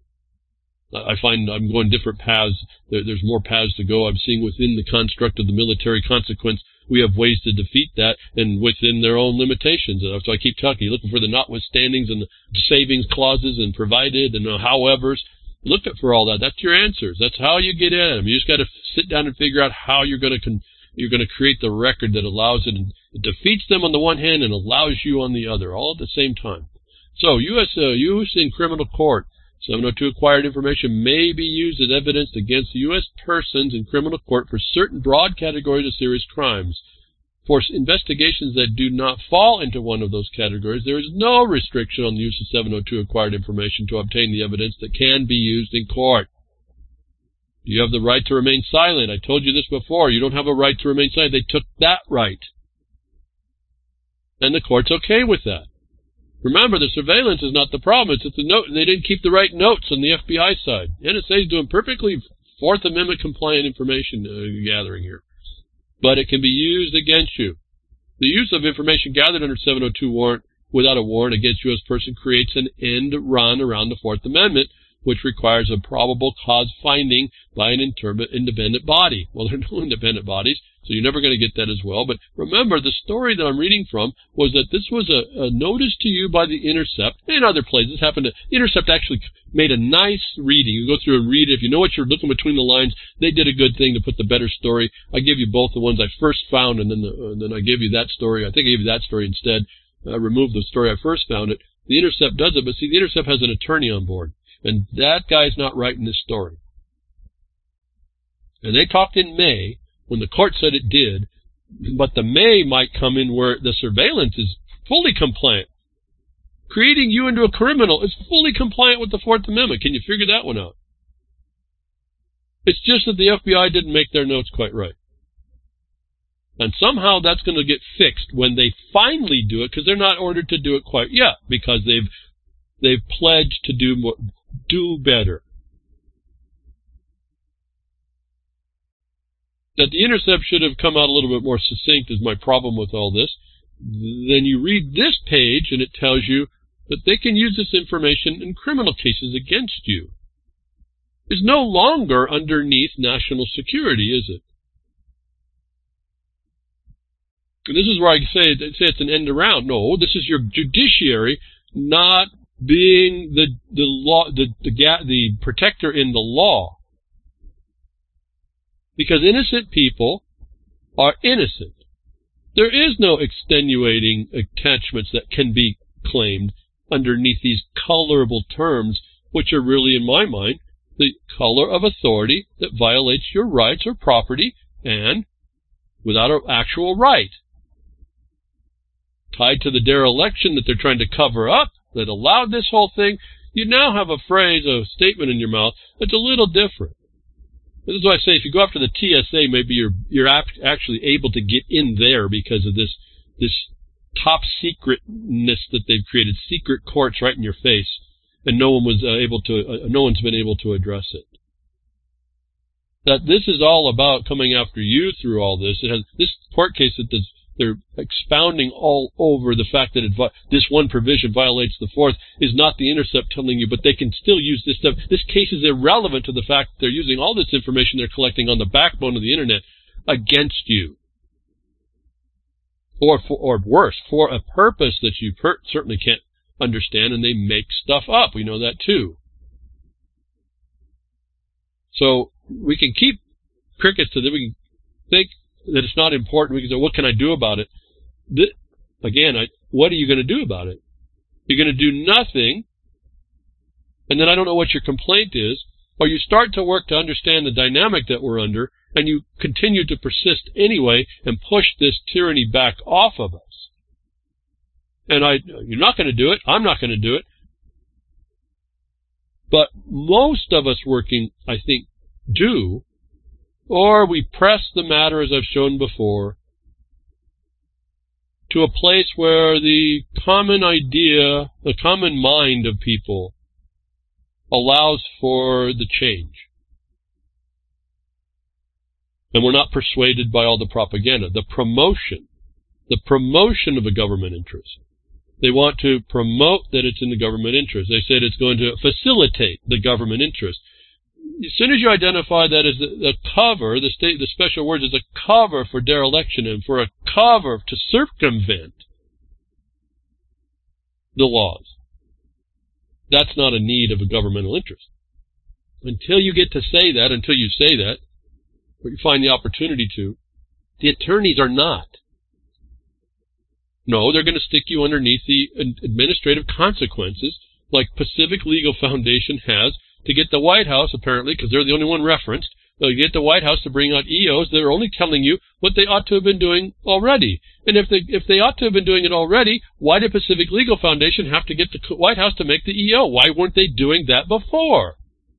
I find I'm going different paths. There's more paths to go. I'm seeing within the construct of the military consequence, we have ways to defeat that, and within their own limitations. So I keep talking. You're looking for the notwithstandings and the savings clauses and provided and howevers. Look for all that. That's your answers. That's how you get at them. You just got to sit down and figure out how you're going to create the record that allows it. And it defeats them on the one hand and allows you on the other, all at the same time. So, use in criminal court. 702 acquired information may be used as evidence against U.S. persons in criminal court for certain broad categories of serious crimes. For investigations that do not fall into one of those categories, there is no restriction on the use of 702 acquired information to obtain the evidence that can be used in court. You have the right to remain silent. I told you this before. You don't have a right to remain silent. They took that right. And the court's okay with that. Remember, the surveillance is not the problem. It's the note. They didn't keep the right notes on the FBI side. The NSA is doing perfectly Fourth Amendment compliant information gathering here. But it can be used against you. The use of information gathered under 702 warrant without a warrant against U.S. person creates an end run around the Fourth Amendment, which requires a probable cause finding by an independent body. Well, there are no independent bodies, so you're never going to get that as well. But remember, the story that I'm reading from was that this was a notice to you by The Intercept and other places. The Intercept actually made a nice reading. You go through and read it. If you know what you're looking between the lines, they did a good thing to put the better story. I give you both the ones I first found, and then I give you that story. I think I gave you that story instead. I removed the story I first found it. The Intercept does it, but see, The Intercept has an attorney on board. And that guy's not writing this story. And they talked in May, when the court said it did, but the May might come in where the surveillance is fully compliant. Creating you into a criminal is fully compliant with the Fourth Amendment. Can you figure that one out? It's just that the FBI didn't make their notes quite right. And somehow that's going to get fixed when they finally do it, because they're not ordered to do it quite yet, because they've pledged to do better. that the intercept should have come out a little bit more succinct is my problem with all this. Then you read this page and it tells you that they can use this information in criminal cases against you. It's no longer underneath national security, is it? And this is where I say it's an end around. No, this is your judiciary not being the law, the protector in the law. Because innocent people are innocent. There is no extenuating attachments that can be claimed underneath these colorable terms, which are really, in my mind, the color of authority that violates your rights or property and without an actual right. Tied to the dereliction that they're trying to cover up that allowed this whole thing, you now have a phrase, a statement in your mouth that's a little different. This is why I say if you go after the TSA, maybe you're actually able to get in there because of this top secretness that they've created, secret courts right in your face, and no one's been able to address it. That this is all about coming after you through all this. It has this court case that they're expounding all over the fact that this one provision violates the fourth is not the intercept telling you, but they can still use this stuff. This case is irrelevant to the fact that they're using all this information they're collecting on the backbone of the internet against you. Or worse, for a purpose that you certainly can't understand, and they make stuff up. We know that too. So we can keep crickets to them. We can think that it's not important. We can say, what can I do about it? What are you going to do about it? You're going to do nothing, and then I don't know what your complaint is, or you start to work to understand the dynamic that we're under, and you continue to persist anyway and push this tyranny back off of us. And you're not going to do it. I'm not going to do it. But most of us working, I think, do, or we press the matter, as I've shown before, to a place where the common idea, the common mind of people allows for the change. And we're not persuaded by all the propaganda, the promotion of a government interest. They want to promote that it's in the government interest. They said it's going to facilitate the government interest. As soon as you identify that as the cover, the special words as a cover for dereliction and for a cover to circumvent the laws, that's not a need of a governmental interest. Until you get to say that, until you say that, or you find the opportunity to, the attorneys are not. No, they're going to stick you underneath the administrative consequences like Pacific Legal Foundation has to get the White House, apparently, because they're the only one referenced, they'll get the White House to bring out EOs that are only telling you what they ought to have been doing already. And if they ought to have been doing it already, why did Pacific Legal Foundation have to get the White House to make the EO? Why weren't they doing that before?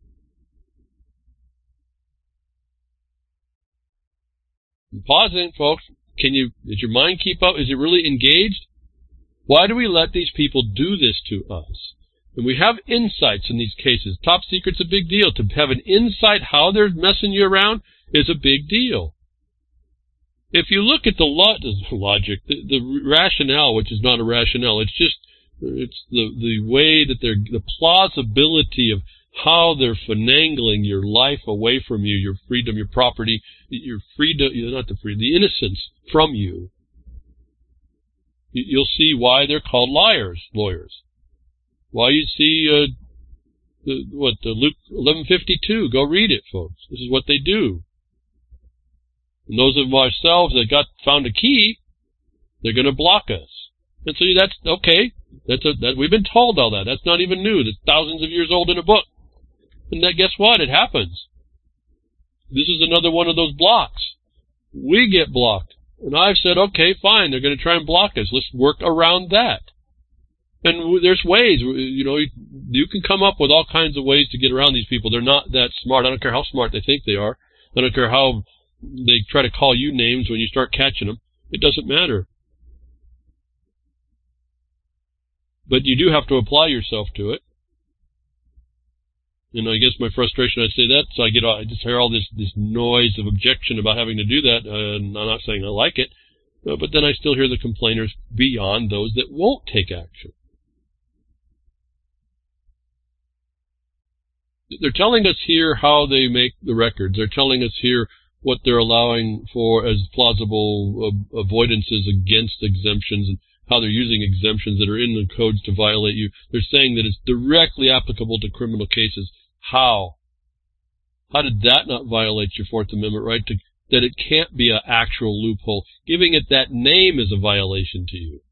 I'm pausing, folks. Does your mind keep up? Is it really engaged? Why do we let these people do this to us? And we have insights in these cases. Top secret's a big deal. To have an insight how they're messing you around is a big deal. If you look at the logic, the rationale, which is not a rationale, it's the way that the plausibility of how they're finagling your life away from you, your freedom, your property, your freedom, the innocence from you. You'll see why they're called lawyers. Why you see Luke 11:52. Go read it, folks. This is what they do. And those of ourselves that found a key, they're going to block us. And so that's okay. We've been told all that. That's not even new. That's thousands of years old in a book. And guess what? It happens. This is another one of those blocks. We get blocked. And I've said, okay, fine. They're going to try and block us. Let's work around that. And there's ways, you can come up with all kinds of ways to get around these people. They're not that smart. I don't care how smart they think they are. I don't care how they try to call you names when you start catching them. It doesn't matter. But you do have to apply yourself to it. And I guess my frustration, I'd say that, so I just hear all this noise of objection about having to do that, and I'm not saying I like it, but then I still hear the complainers beyond those that won't take action. They're telling us here how they make the records. They're telling us here what they're allowing for as plausible avoidances against exemptions, and how they're using exemptions that are in the codes to violate you. They're saying that it's directly applicable to criminal cases. How? How did that not violate your Fourth Amendment right? That it can't be an actual loophole. Giving it that name is a violation to you.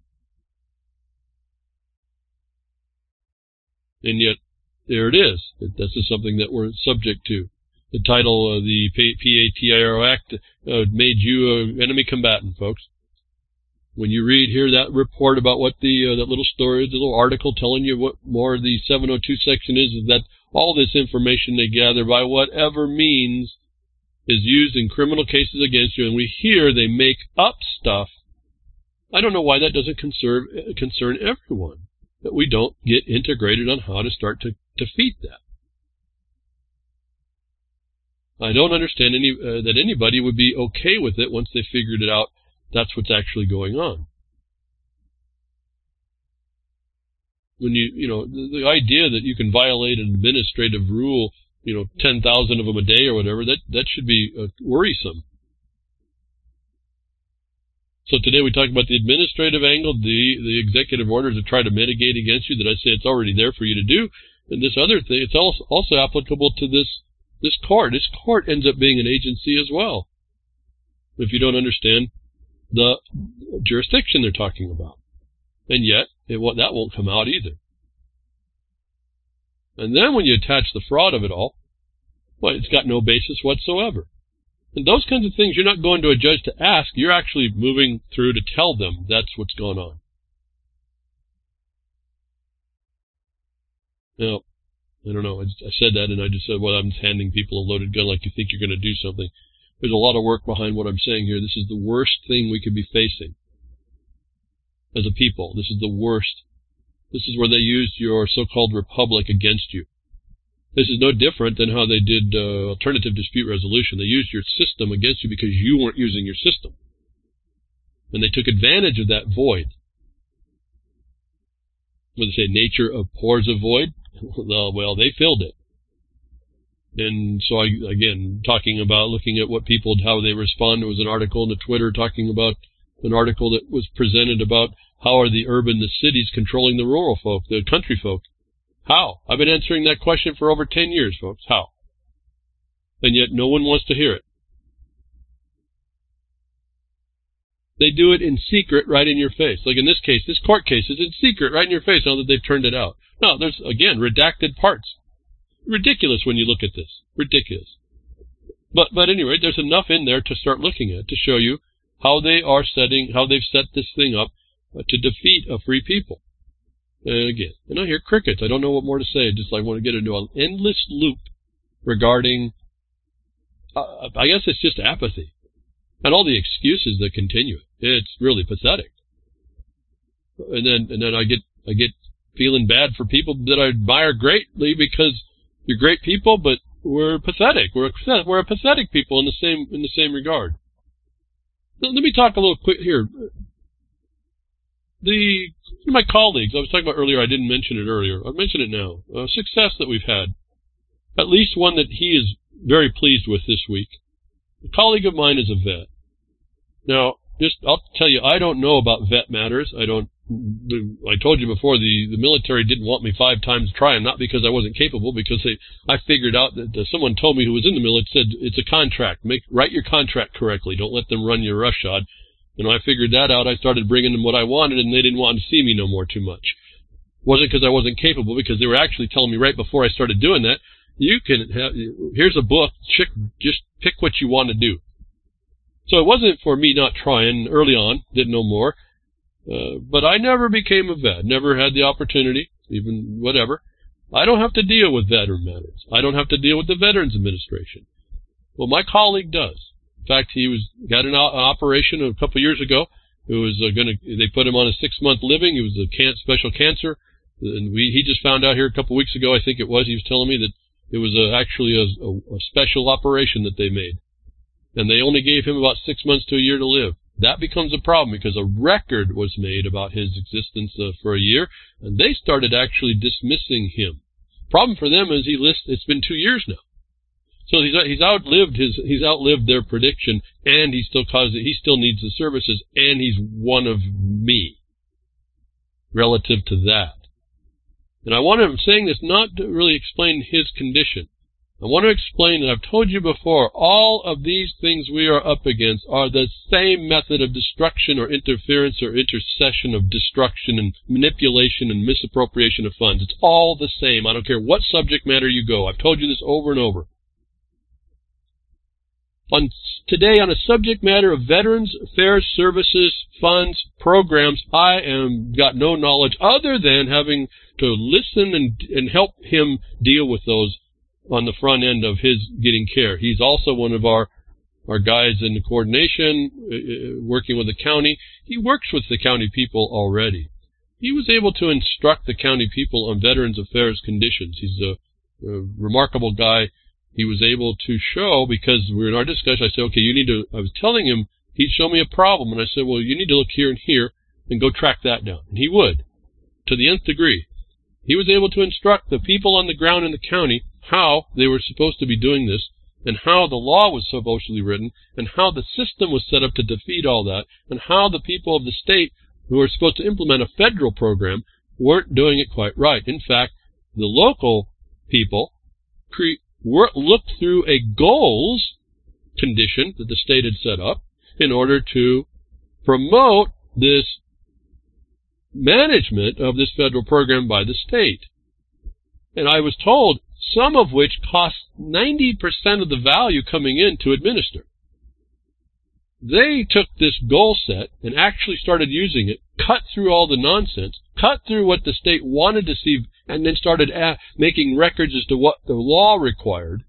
And yet, there it is. This is something that we're subject to. The title of the PATIRO Act made you an enemy combatant, folks. When you read here that report about what that little story, the little article telling you what more the 702 section is that all this information they gather by whatever means is used in criminal cases against you, and we hear they make up stuff. I don't know why that doesn't concern everyone, that we don't get integrated on how to start to defeat that. I don't understand that anybody would be okay with it once they figured it out. That's what's actually going on. When the idea that you can violate an administrative rule, 10,000 of them a day or whatever, that should be worrisome. So today we talked about the administrative angle, the executive orders that try to mitigate against you, that I say it's already there for you to do. And this other thing, it's also applicable to this court. This court ends up being an agency as well, if you don't understand the jurisdiction they're talking about. And yet, that won't come out either. And then when you attach the fraud of it all, well, it's got no basis whatsoever. And those kinds of things, you're not going to a judge to ask. You're actually moving through to tell them that's what's going on. Now, I don't know. I said that, and I just said, well, I'm handing people a loaded gun like you think you're going to do something. There's a lot of work behind what I'm saying here. This is the worst thing we could be facing as a people. This is the worst. This is where they used your so-called republic against you. This is no different than how they did alternative dispute resolution. They used your system against you because you weren't using your system. And they took advantage of that void. What do they say? Nature abhors a void? Well, they filled it. And so, again, talking about looking at what people, how they respond. There was an article in the Twitter talking about an article that was presented about how are the cities controlling the rural folk, the country folk. How? I've been answering that question for over 10 years, folks. How? And yet no one wants to hear it. They do it in secret right in your face. Like in this case, this court case is in secret right in your face now that they've turned it out. No, there's, again, redacted parts. Ridiculous when you look at this. Ridiculous. But anyway, there's enough in there to start looking at to show you how they've set this thing up to defeat a free people. And again, and I hear crickets. I don't know what more to say. I want to get into an endless loop regarding, I guess it's just apathy. And all the excuses that continue it. It's really pathetic. And then I get feeling bad for people that I admire greatly because you're great people, but we're pathetic. We're a pathetic people in the same regard. Let me talk a little quick here. My colleagues, I was talking about earlier, I didn't mention it earlier. I'll mention it now. Success that we've had. At least one that he is very pleased with this week. A colleague of mine is a vet. Now, I'll tell you, I don't know about vet matters. I told you before, the military didn't want me 5 times trying, not because I wasn't capable, because I figured out that someone told me who was in the military said, it's a contract. Write your contract correctly. Don't let them run you roughshod. I figured that out. I started bringing them what I wanted, and they didn't want to see me no more too much. It wasn't because I wasn't capable, because they were actually telling me right before I started doing that, here's a book, just pick what you want to do. So it wasn't for me not trying early on, didn't know more. But I never became a vet, never had the opportunity, even whatever. I don't have to deal with veteran matters. I don't have to deal with the Veterans Administration. Well, my colleague does. In fact, he got an operation a couple of years ago. It was they put him on a 6-month living. It was a special cancer. And he just found out here a couple weeks ago, I think it was, he was telling me that it was actually a special operation that they made. And they only gave him about 6 months to a year to live. That becomes a problem because a record was made about his existence for a year, and they started actually dismissing him. Problem for them is it's been 2 years now. So he's outlived their prediction, and he still needs the services, and he's one of me relative to that. And I'm saying this not to really explain his condition. I want to explain that I've told you before, all of these things we are up against are the same method of destruction or interference or intercession of destruction and manipulation and misappropriation of funds. It's all the same. I don't care what subject matter you go. I've told you this over and over. Today, on a subject matter of Veterans Affairs Services, funds, programs, I got no knowledge other than having to listen and help him deal with those on the front end of his getting care. He's also one of our guys in the coordination, working with the county. He works with the county people already. He was able to instruct the county people on Veterans Affairs conditions. He's a remarkable guy. He was able to show, because we were in our discussion, I said, okay, I was telling him, he'd show me a problem, and I said, well, you need to look here and here, and go track that down. And he would, to the nth degree. He was able to instruct the people on the ground in the county how they were supposed to be doing this, and how the law was supposedly written, and how the system was set up to defeat all that, and how the people of the state who were supposed to implement a federal program weren't doing it quite right. In fact, the local people looked through a goals condition that the state had set up in order to promote this management of this federal program by the state. And I was told some of which cost 90% of the value coming in to administer. They took this goal set and actually started using it, cut through all the nonsense, cut through what the state wanted to see, and then started making records as to what the law required.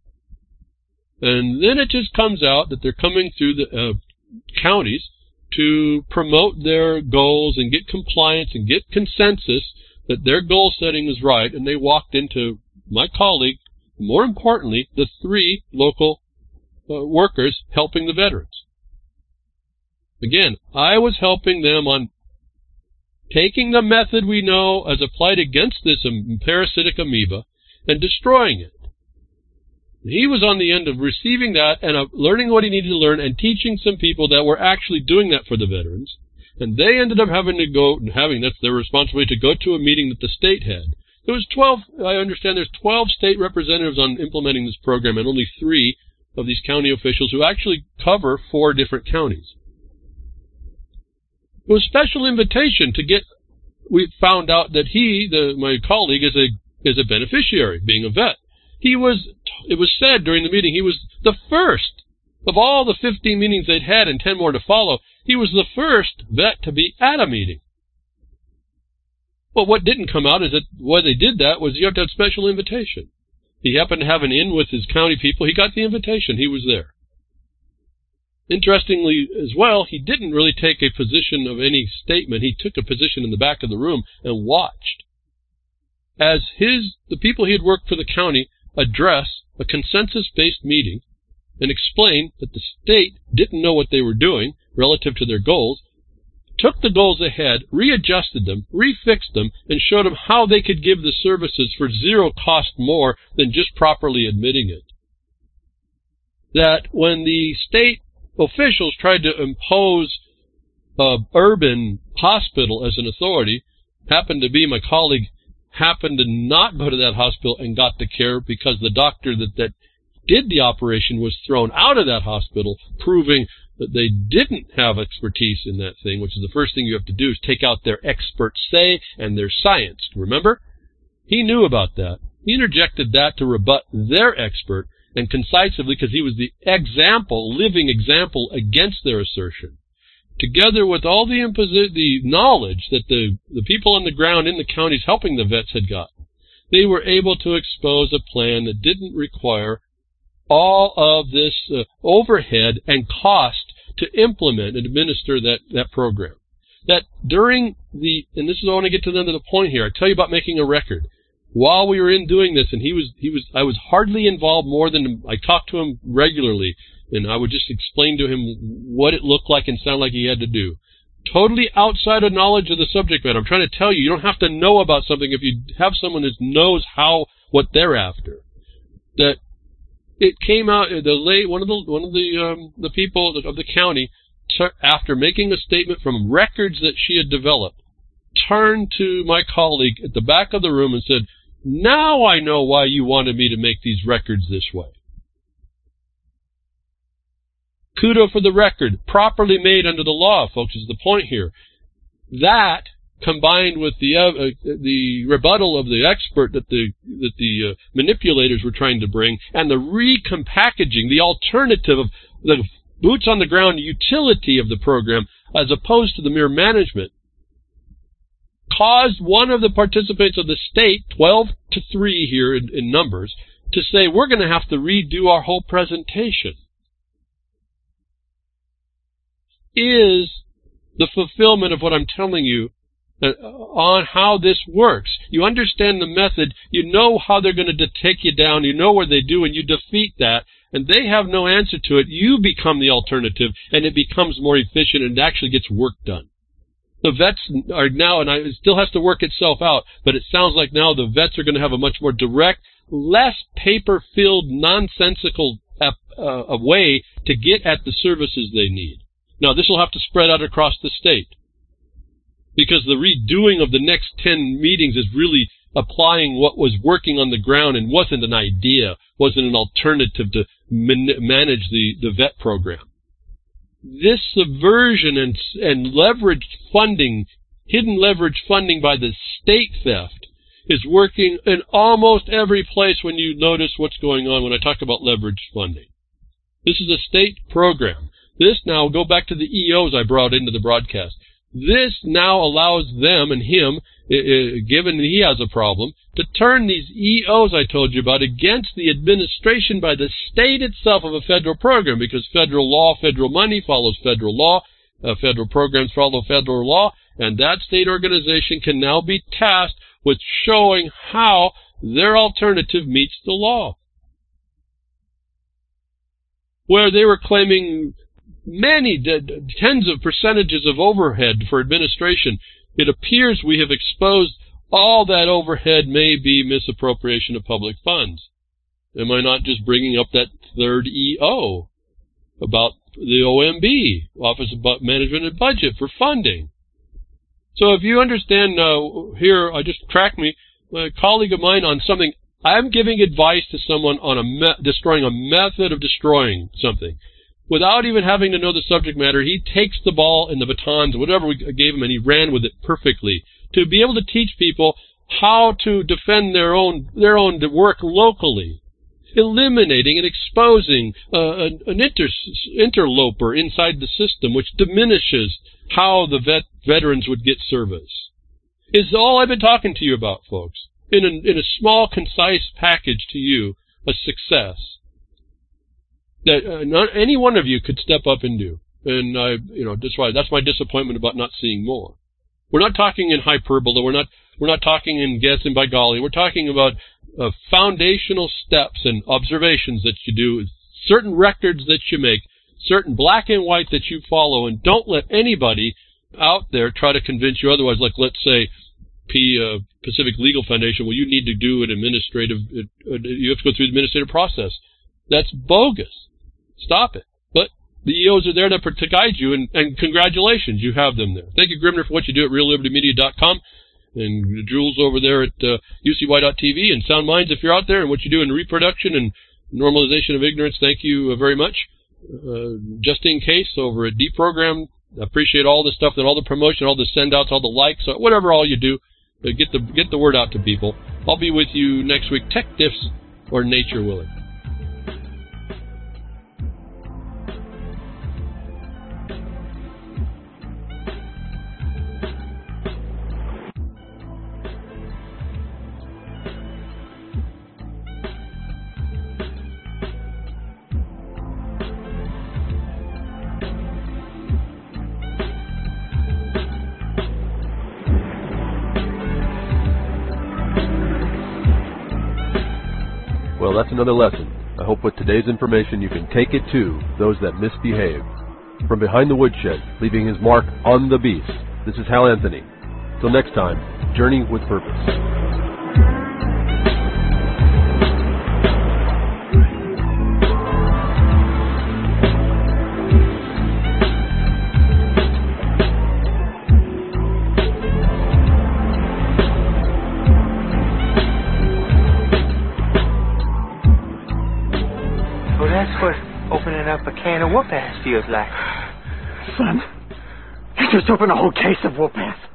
And then it just comes out that they're coming through the counties to promote their goals and get compliance and get consensus that their goal setting is right. And they walked into my colleague, more importantly, the 3 local workers helping the veterans. Again, I was helping them on taking the method we know as applied against this parasitic amoeba and destroying it. He was on the end of receiving that and learning what he needed to learn and teaching some people that were actually doing that for the veterans. And they ended up having to go and that's their responsibility to go to a meeting that the state had. There was 12, I understand there's 12 state representatives on implementing this program and only 3 of these county officials who actually cover 4 different counties. It was a special invitation to we found out that my colleague is a beneficiary, being a vet. It was said during the meeting, he was the first of all the 15 meetings they'd had and 10 more to follow. He was the first vet to be at a meeting. Well, what didn't come out is that why they did that was you have to have special invitation. He happened to have an in with his county people. He got the invitation. He was there. Interestingly as well, he didn't really take a position of any statement. He took a position in the back of the room and watched as the people he had worked for the county address a consensus-based meeting and explain that the state didn't know what they were doing relative to their goals, took the goals ahead, readjusted them, refixed them, and showed them how they could give the services for 0 cost more than just properly admitting it. That when the state officials tried to impose an urban hospital as an authority, happened to be my colleague happened to not go to that hospital and got the care because the doctor that did the operation was thrown out of that hospital, proving that they didn't have expertise in that thing, which is the first thing you have to do is take out their expert say and their science. Remember? He knew about that. He interjected that to rebut their expert, and concisively, because he was the living example against their assertion. Together with all the knowledge that the people on the ground in the counties helping the vets had got, they were able to expose a plan that didn't require all of this overhead and cost to implement and administer that program. that during and this is, I want to get to the end of the point here. I tell you about making a record. While we were in doing this, and I was hardly involved more than I talked to him regularly, and I would just explain to him what it looked like and sounded like he had to do. Totally outside of knowledge of the subject matter. I'm trying to tell you, you don't have to know about something if you have someone that knows what they're after. That it came out, one of the people of the county, after making a statement from records that she had developed, turned to my colleague at the back of the room and said, "Now I know why you wanted me to make these records this way." Kudo for the record, properly made under the law, folks, is the point here. That, combined with the rebuttal of the expert that the manipulators were trying to bring, and the recompackaging, the alternative of the boots on the ground utility of the program, as opposed to the mere management, caused one of the participants of the state, 12-3 here in numbers, to say, we're going to have to redo our whole presentation. Is the fulfillment of what I'm telling you on how this works. You understand the method, you know how they're going to take you down, you know where they do, and you defeat that, and they have no answer to it. You become the alternative, and it becomes more efficient, and it actually gets work done. The vets are now, and it still has to work itself out, but it sounds like now the vets are going to have a much more direct, less paper-filled, nonsensical a way to get at the services they need. Now, this will have to spread out across the state, because the redoing of the next 10 meetings is really applying what was working on the ground and wasn't an idea, wasn't an alternative to manage the vet program. This subversion and leveraged funding, hidden leverage funding by the state theft, is working in almost every place when you notice what's going on when I talk about leveraged funding. This is a state program. This now, go back to the EOs I brought into the broadcast. This now allows them and him, given he has a problem, to turn these EOs I told you about against the administration by the state itself of a federal program, because federal law, federal money follows federal law, federal programs follow federal law, and that state organization can now be tasked with showing how their alternative meets the law. Where they were claiming many tens of percentages of overhead for administration, it appears we have exposed all that overhead may be misappropriation of public funds. Am I not just bringing up that third EO about the OMB, Office of Management and Budget, for funding? So if you understand here, I just cracked a colleague of mine on something. I'm giving advice to someone on destroying a method of destroying something. Without even having to know the subject matter, he takes the ball and the batons, whatever we gave him, and he ran with it perfectly to be able to teach people how to defend their own work locally, eliminating and exposing an interloper inside the system, which diminishes how the veterans would get service. Is all I've been talking to you about, folks. In a small, concise package to you, a success that not any one of you could step up and do. And that's my disappointment about not seeing more. We're not talking in hyperbole. We're not talking in guess and by golly. We're talking about foundational steps and observations that you do, certain records that you make, certain black and white that you follow, and don't let anybody out there try to convince you otherwise. Like, let's say, Pacific Legal Foundation, well, you need to do you have to go through the administrative process. That's bogus. Stop it. But the EOs are there to guide you, and congratulations, you have them there. Thank you, Grimner, for what you do at RealLibertyMedia.com, and Jules over there at UCY.tv, and Sound Minds, if you're out there, and what you do in reproduction and normalization of ignorance. Thank you very much. Justine Case over at Deprogram. I appreciate all the stuff, all the promotion, all the send-outs, all the likes, whatever all you do. Get the word out to people. I'll be with you next week, tech diffs or nature willing. Well, that's another lesson. I hope with today's information you can take it to those that misbehave. From behind the woodshed, leaving his mark on the beast, this is Hal Anthony. Till next time, journey with purpose. That's what opening up a can of whoop-ass feels like. Son, you just opened a whole case of whoop-ass.